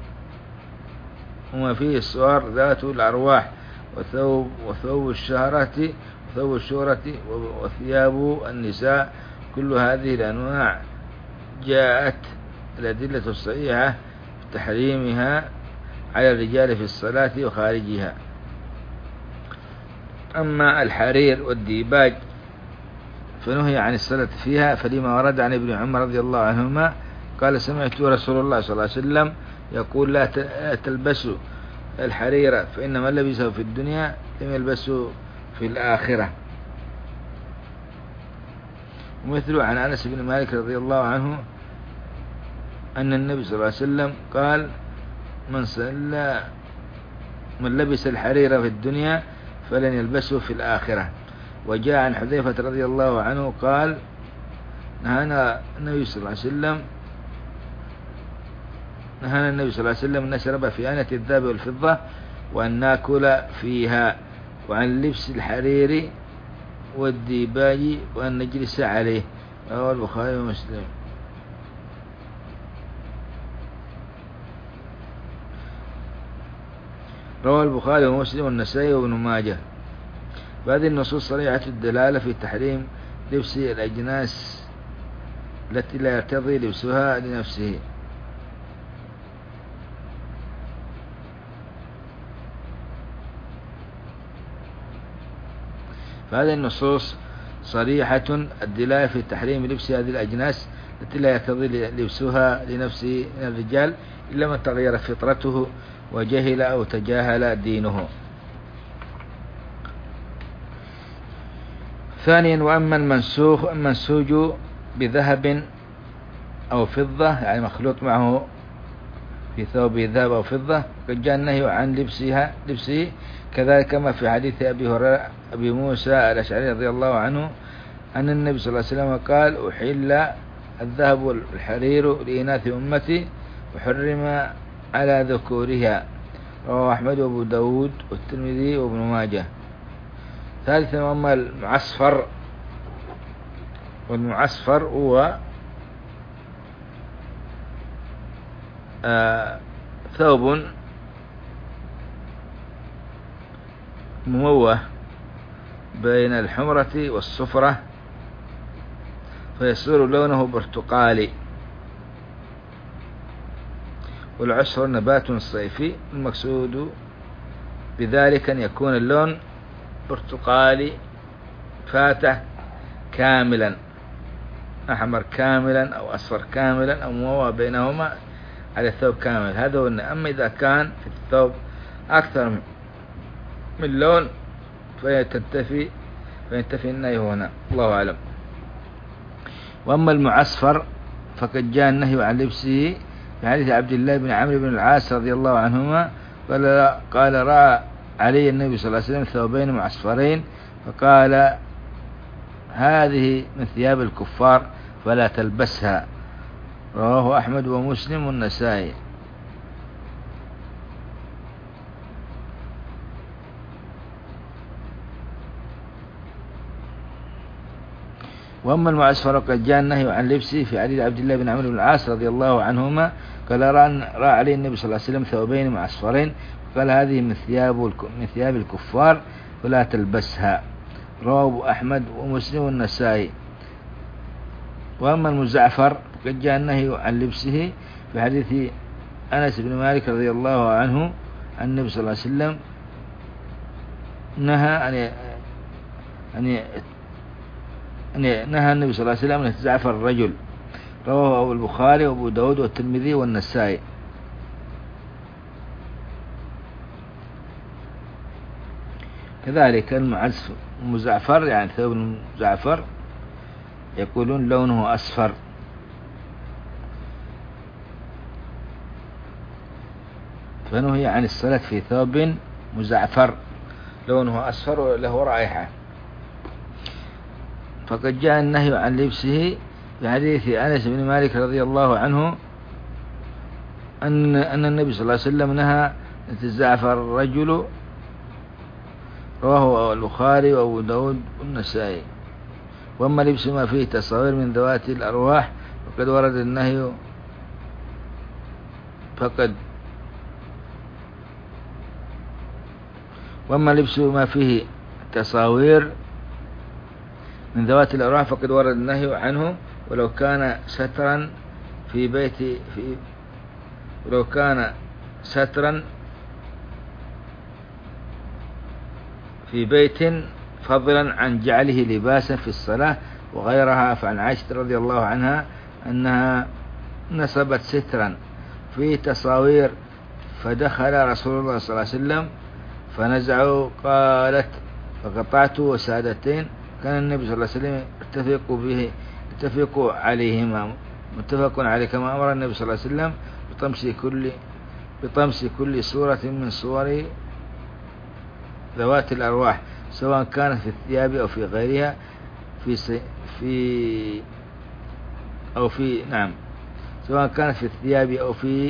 Speaker 1: وما فيه الصور ذات الأرواح وثوب وثوب الشهرة وثوب الشهرة وثياب النساء. كل هذه الأنواع جاءت الأدلة الصحيحة في تحريمها على الرجال في الصلاة وخارجها. أما الحرير والديباج فنهي عن الصلاة فيها، فلما ورد عن ابن عمر رضي الله عنهما قال: سمعت رسول الله صلى الله عليه وسلم يقول: لا تلبسوا الحرير فإن من لبسه في الدنيا لم يلبسه في الآخرة. ومثل عن أنس بن مالك رضي الله عنه أن النبي صلى الله عليه وسلم قال: من صلى من لبس الحرير في الدنيا فلن يلبسه في الآخرة. وجاء عن حذيفة رضي الله عنه قال: نهانا النبي صلى الله عليه وسلم نهانا النبي صلى الله عليه وسلم أن نشرب في آنة الذهب والفضة وأن نأكل فيها، وعن لبس الحرير والديباج وأن نجلس عليه. رواه البخاري ومسلم. رواه البخاري ومسلم والنسائي وابن ماجه. وهذه النصوص صريحة الدلالة في تحريم لبس الأجناس التي لا يرتضي لبسها لنفسه. فهذه النصوص صريحة الدلالة في تحريم لبس هذه الأجناس التي لا يرتضي لبسها لنفسه من الرجال إلا من تغير فطرته وجهل أو تجاهل دينه. ثانيا: وأما المنسوخ المنسوج بذهب أو فضة، يعني مخلوط معه في ثوب ذهب أو فضة، قد جاء النهي عن لبسها لبسه كذلك كما في حديث أبي هريرة أبي موسى الأشعري رضي الله عنه أن النبي صلى الله عليه وسلم قال: أحل الذهب والحرير لإناث أمتي وحرم على ذكورها. رواه أحمد وأبو داود والترمذي وابن ماجه. ثالثا: وأما المعصفر، والمعصفر هو آه ثوب مموه بين الحمرة والصفرة فيصير لونه برتقالي. والعصفر نبات صيفي، المقصود بذلك أن يكون اللون برتقالي فاتح كاملا، أحمر كاملا أو أصفر كاملا أو مموه بينهما على الثوب كامل. هذا هو. أما إذا كان في الثوب أكثر من لون فيتنتفي فينتفي النهي هنا، الله أعلم. وأما المعصفر فقد جاء النهي عن لبسه في حديث عبد الله بن عمرو بن العاص رضي الله عنهما قال قال رأى علي النبي صلى الله عليه وسلم ثوبين معصفرين فقال: هذه من ثياب الكفار فلا تلبسها. رواه أحمد ومسلم والنسائي. وأما المعصفر قد جاء النهي عن لبسه في حديث عبد الله بن عمرو بن العاص رضي الله عنهما قال: رأى عليه النبي صلى الله عليه وسلم ثوبين معصفرين قال: هذه من ثياب من ثياب الكفار فلا تلبسها. رواه أحمد ومسلم والنسائي. وأما المزعفر فقد جاء النهي عن لبسه في حديث أنس بن مالك رضي الله عنه عن النبي صلى الله عليه وسلم نهى أن أن نهى النبي صلى الله عليه وسلم أن يتزعفر الرجل. رواه أبو البخاري وأبو داود والترمذي والنسائي. كذلك المزعفر يعني ثوب المزعفر يقولون لونه أصفر، فنهي عن الصلاة في ثوب مزعفر لونه أصفر وله رائحة. فقد جاء النهي عن لبسه في حديث أنس بن مالك رضي الله عنه أن أن النبي صلى الله عليه وسلم نهى أن تزعفر الرجل. رواه البخاري وأبو داود والنسائي. وأما لبس ما فيه تصاوير من ذوات الأرواح فقد ورد النهي فقد وأما لبس ما فيه تصاوير من ذوات الأرواح فقد ورد النهي عنه ولو كان سترا في بيت في ولو كان سترا في بيت فضلا عن جعله لباسا في الصلاة وغيرها. فعن عائشة رضي الله عنها أنها نصبت سترا في تصاوير فدخل رسول الله صلى الله عليه وسلم فنزعوا، قالت فقطعت وسادتين كان النبي صلى الله عليه وسلم اتفق به اتفق عليهما متفق عليه كما أمر النبي صلى الله عليه وسلم بطمس كل بطمس كل صورة من صور ذوات الأرواح سواء كانت في الثياب أو في غيرها في في أو في نعم سواء كانت في الثياب أو في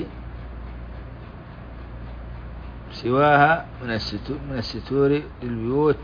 Speaker 1: سواها من الستور من الستور للبيوت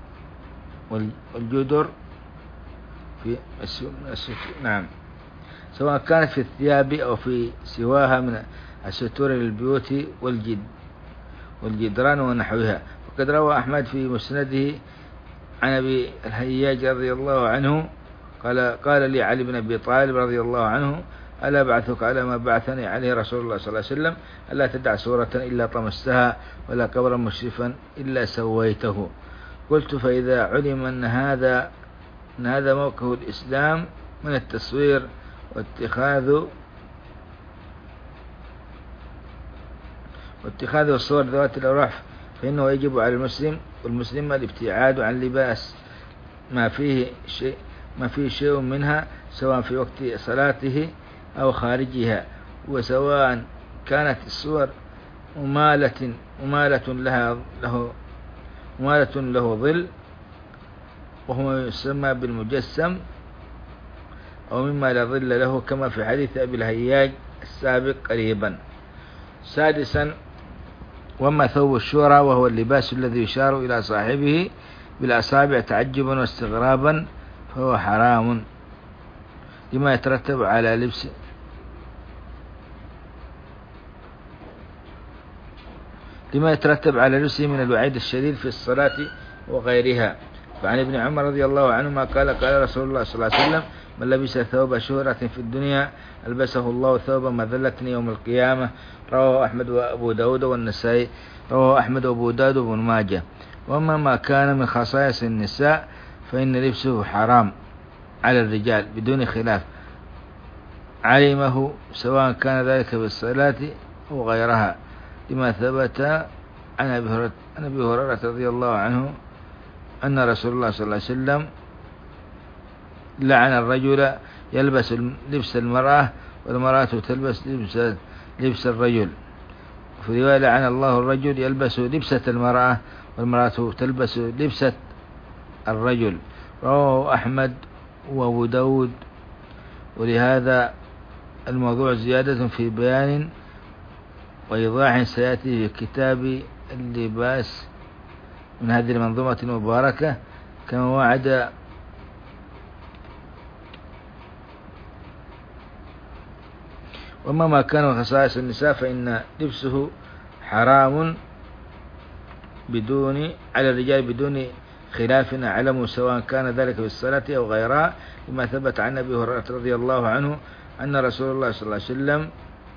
Speaker 1: والجدر في الستور نعم سواء كانت في الثياب أو في سواها من الستور للبيوت والجد والجدران ونحوها. وقد روى أحمد في مسنده عن أبي الهياج رضي الله عنه قال قال لي علي بن أبي طالب رضي الله عنه ألا بعثك على ما بعثني عليه رسول الله صلى الله عليه وسلم ألا تدع صورة إلا طمستها ولا قبرا مشرفا إلا سويته. قلت فإذا علم أن هذا أن هذا موقف الإسلام من التصوير واتخاذ واتخاذ الصور ذوات الأرواح فإنه يجب على المسلم والمسلمة الابتعاد عن لباس ما فيه شيء ما فيه شيء منها سواء في وقت صلاته أو خارجها، وسواء كانت الصور ممالة ممالة لها له ممالة له ظل وهو يسمى بالمجسم أو مما لا ظل له كما في حديث أبي الهياج السابق قريبا. سادسا وما ثوب الشورى وهو اللباس الذي يشار إلى صاحبه بالأصابع تعجبا واستغرابا فهو حرام لما يترتب على لبس لما يترتب على لبسه من الوعيد الشديد في الصلاة وغيرها. فعن ابن عمر رضي الله عنهما قال قال رسول الله صلى الله عليه وسلم من لبس ثوب شهرة في الدنيا ألبسه الله ثوب مذلة يوم القيامة. رواه أحمد وأبو داود والنسائي. رواه أحمد وأبو داود وابن ماجه. وأما ما كان من خصائص النساء فإن لبسه حرام على الرجال بدون خلاف علمه سواء كان ذلك بالصلاة أو غيرها لما ثبت عن أبي هريرة رضي الله عنه أن رسول الله صلى الله عليه وسلم لعن الرجل يلبس لبس المرأة والمرأة تلبس لبس, لبس الرجل. في رواية لعن الله الرجل يلبس لبسة المرأة والمرأة تلبس لبسة الرجل. رواه أحمد وأبو داود. ولهذا الموضوع زيادة في بيان وإيضاح سيأتي في كتاب اللباس من هذه المنظومة المباركة كما وعد وما ما كان خصائص النساء فإن لبسه حرام بدون على الرجال بدون خلاف أعلم سواء كان ذلك في الصلاة أو غيرها لما ثبت عن أبي هريرة رضي الله عنه أن رسول الله صلى الله عليه وسلم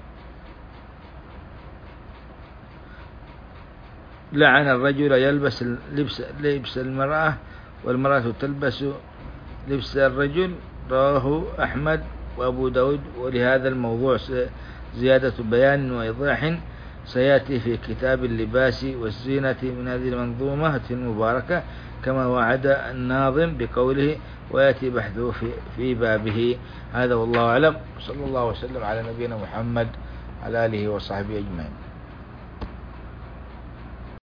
Speaker 1: لعن الرجل يلبس لبس, لبس المرأة والمرأة تلبس لبس الرجل. رواه أحمد وأبو داود. ولهذا الموضوع زيادة بيان وإيضاح سيأتي في كتاب اللباس والزينة من هذه المنظومة المباركة، كما وعد الناظم بقوله ويأتي بحثه في, في بابه. هذا والله أعلم، صلى الله وسلم على نبينا محمد على آله وصحبه أجمعين.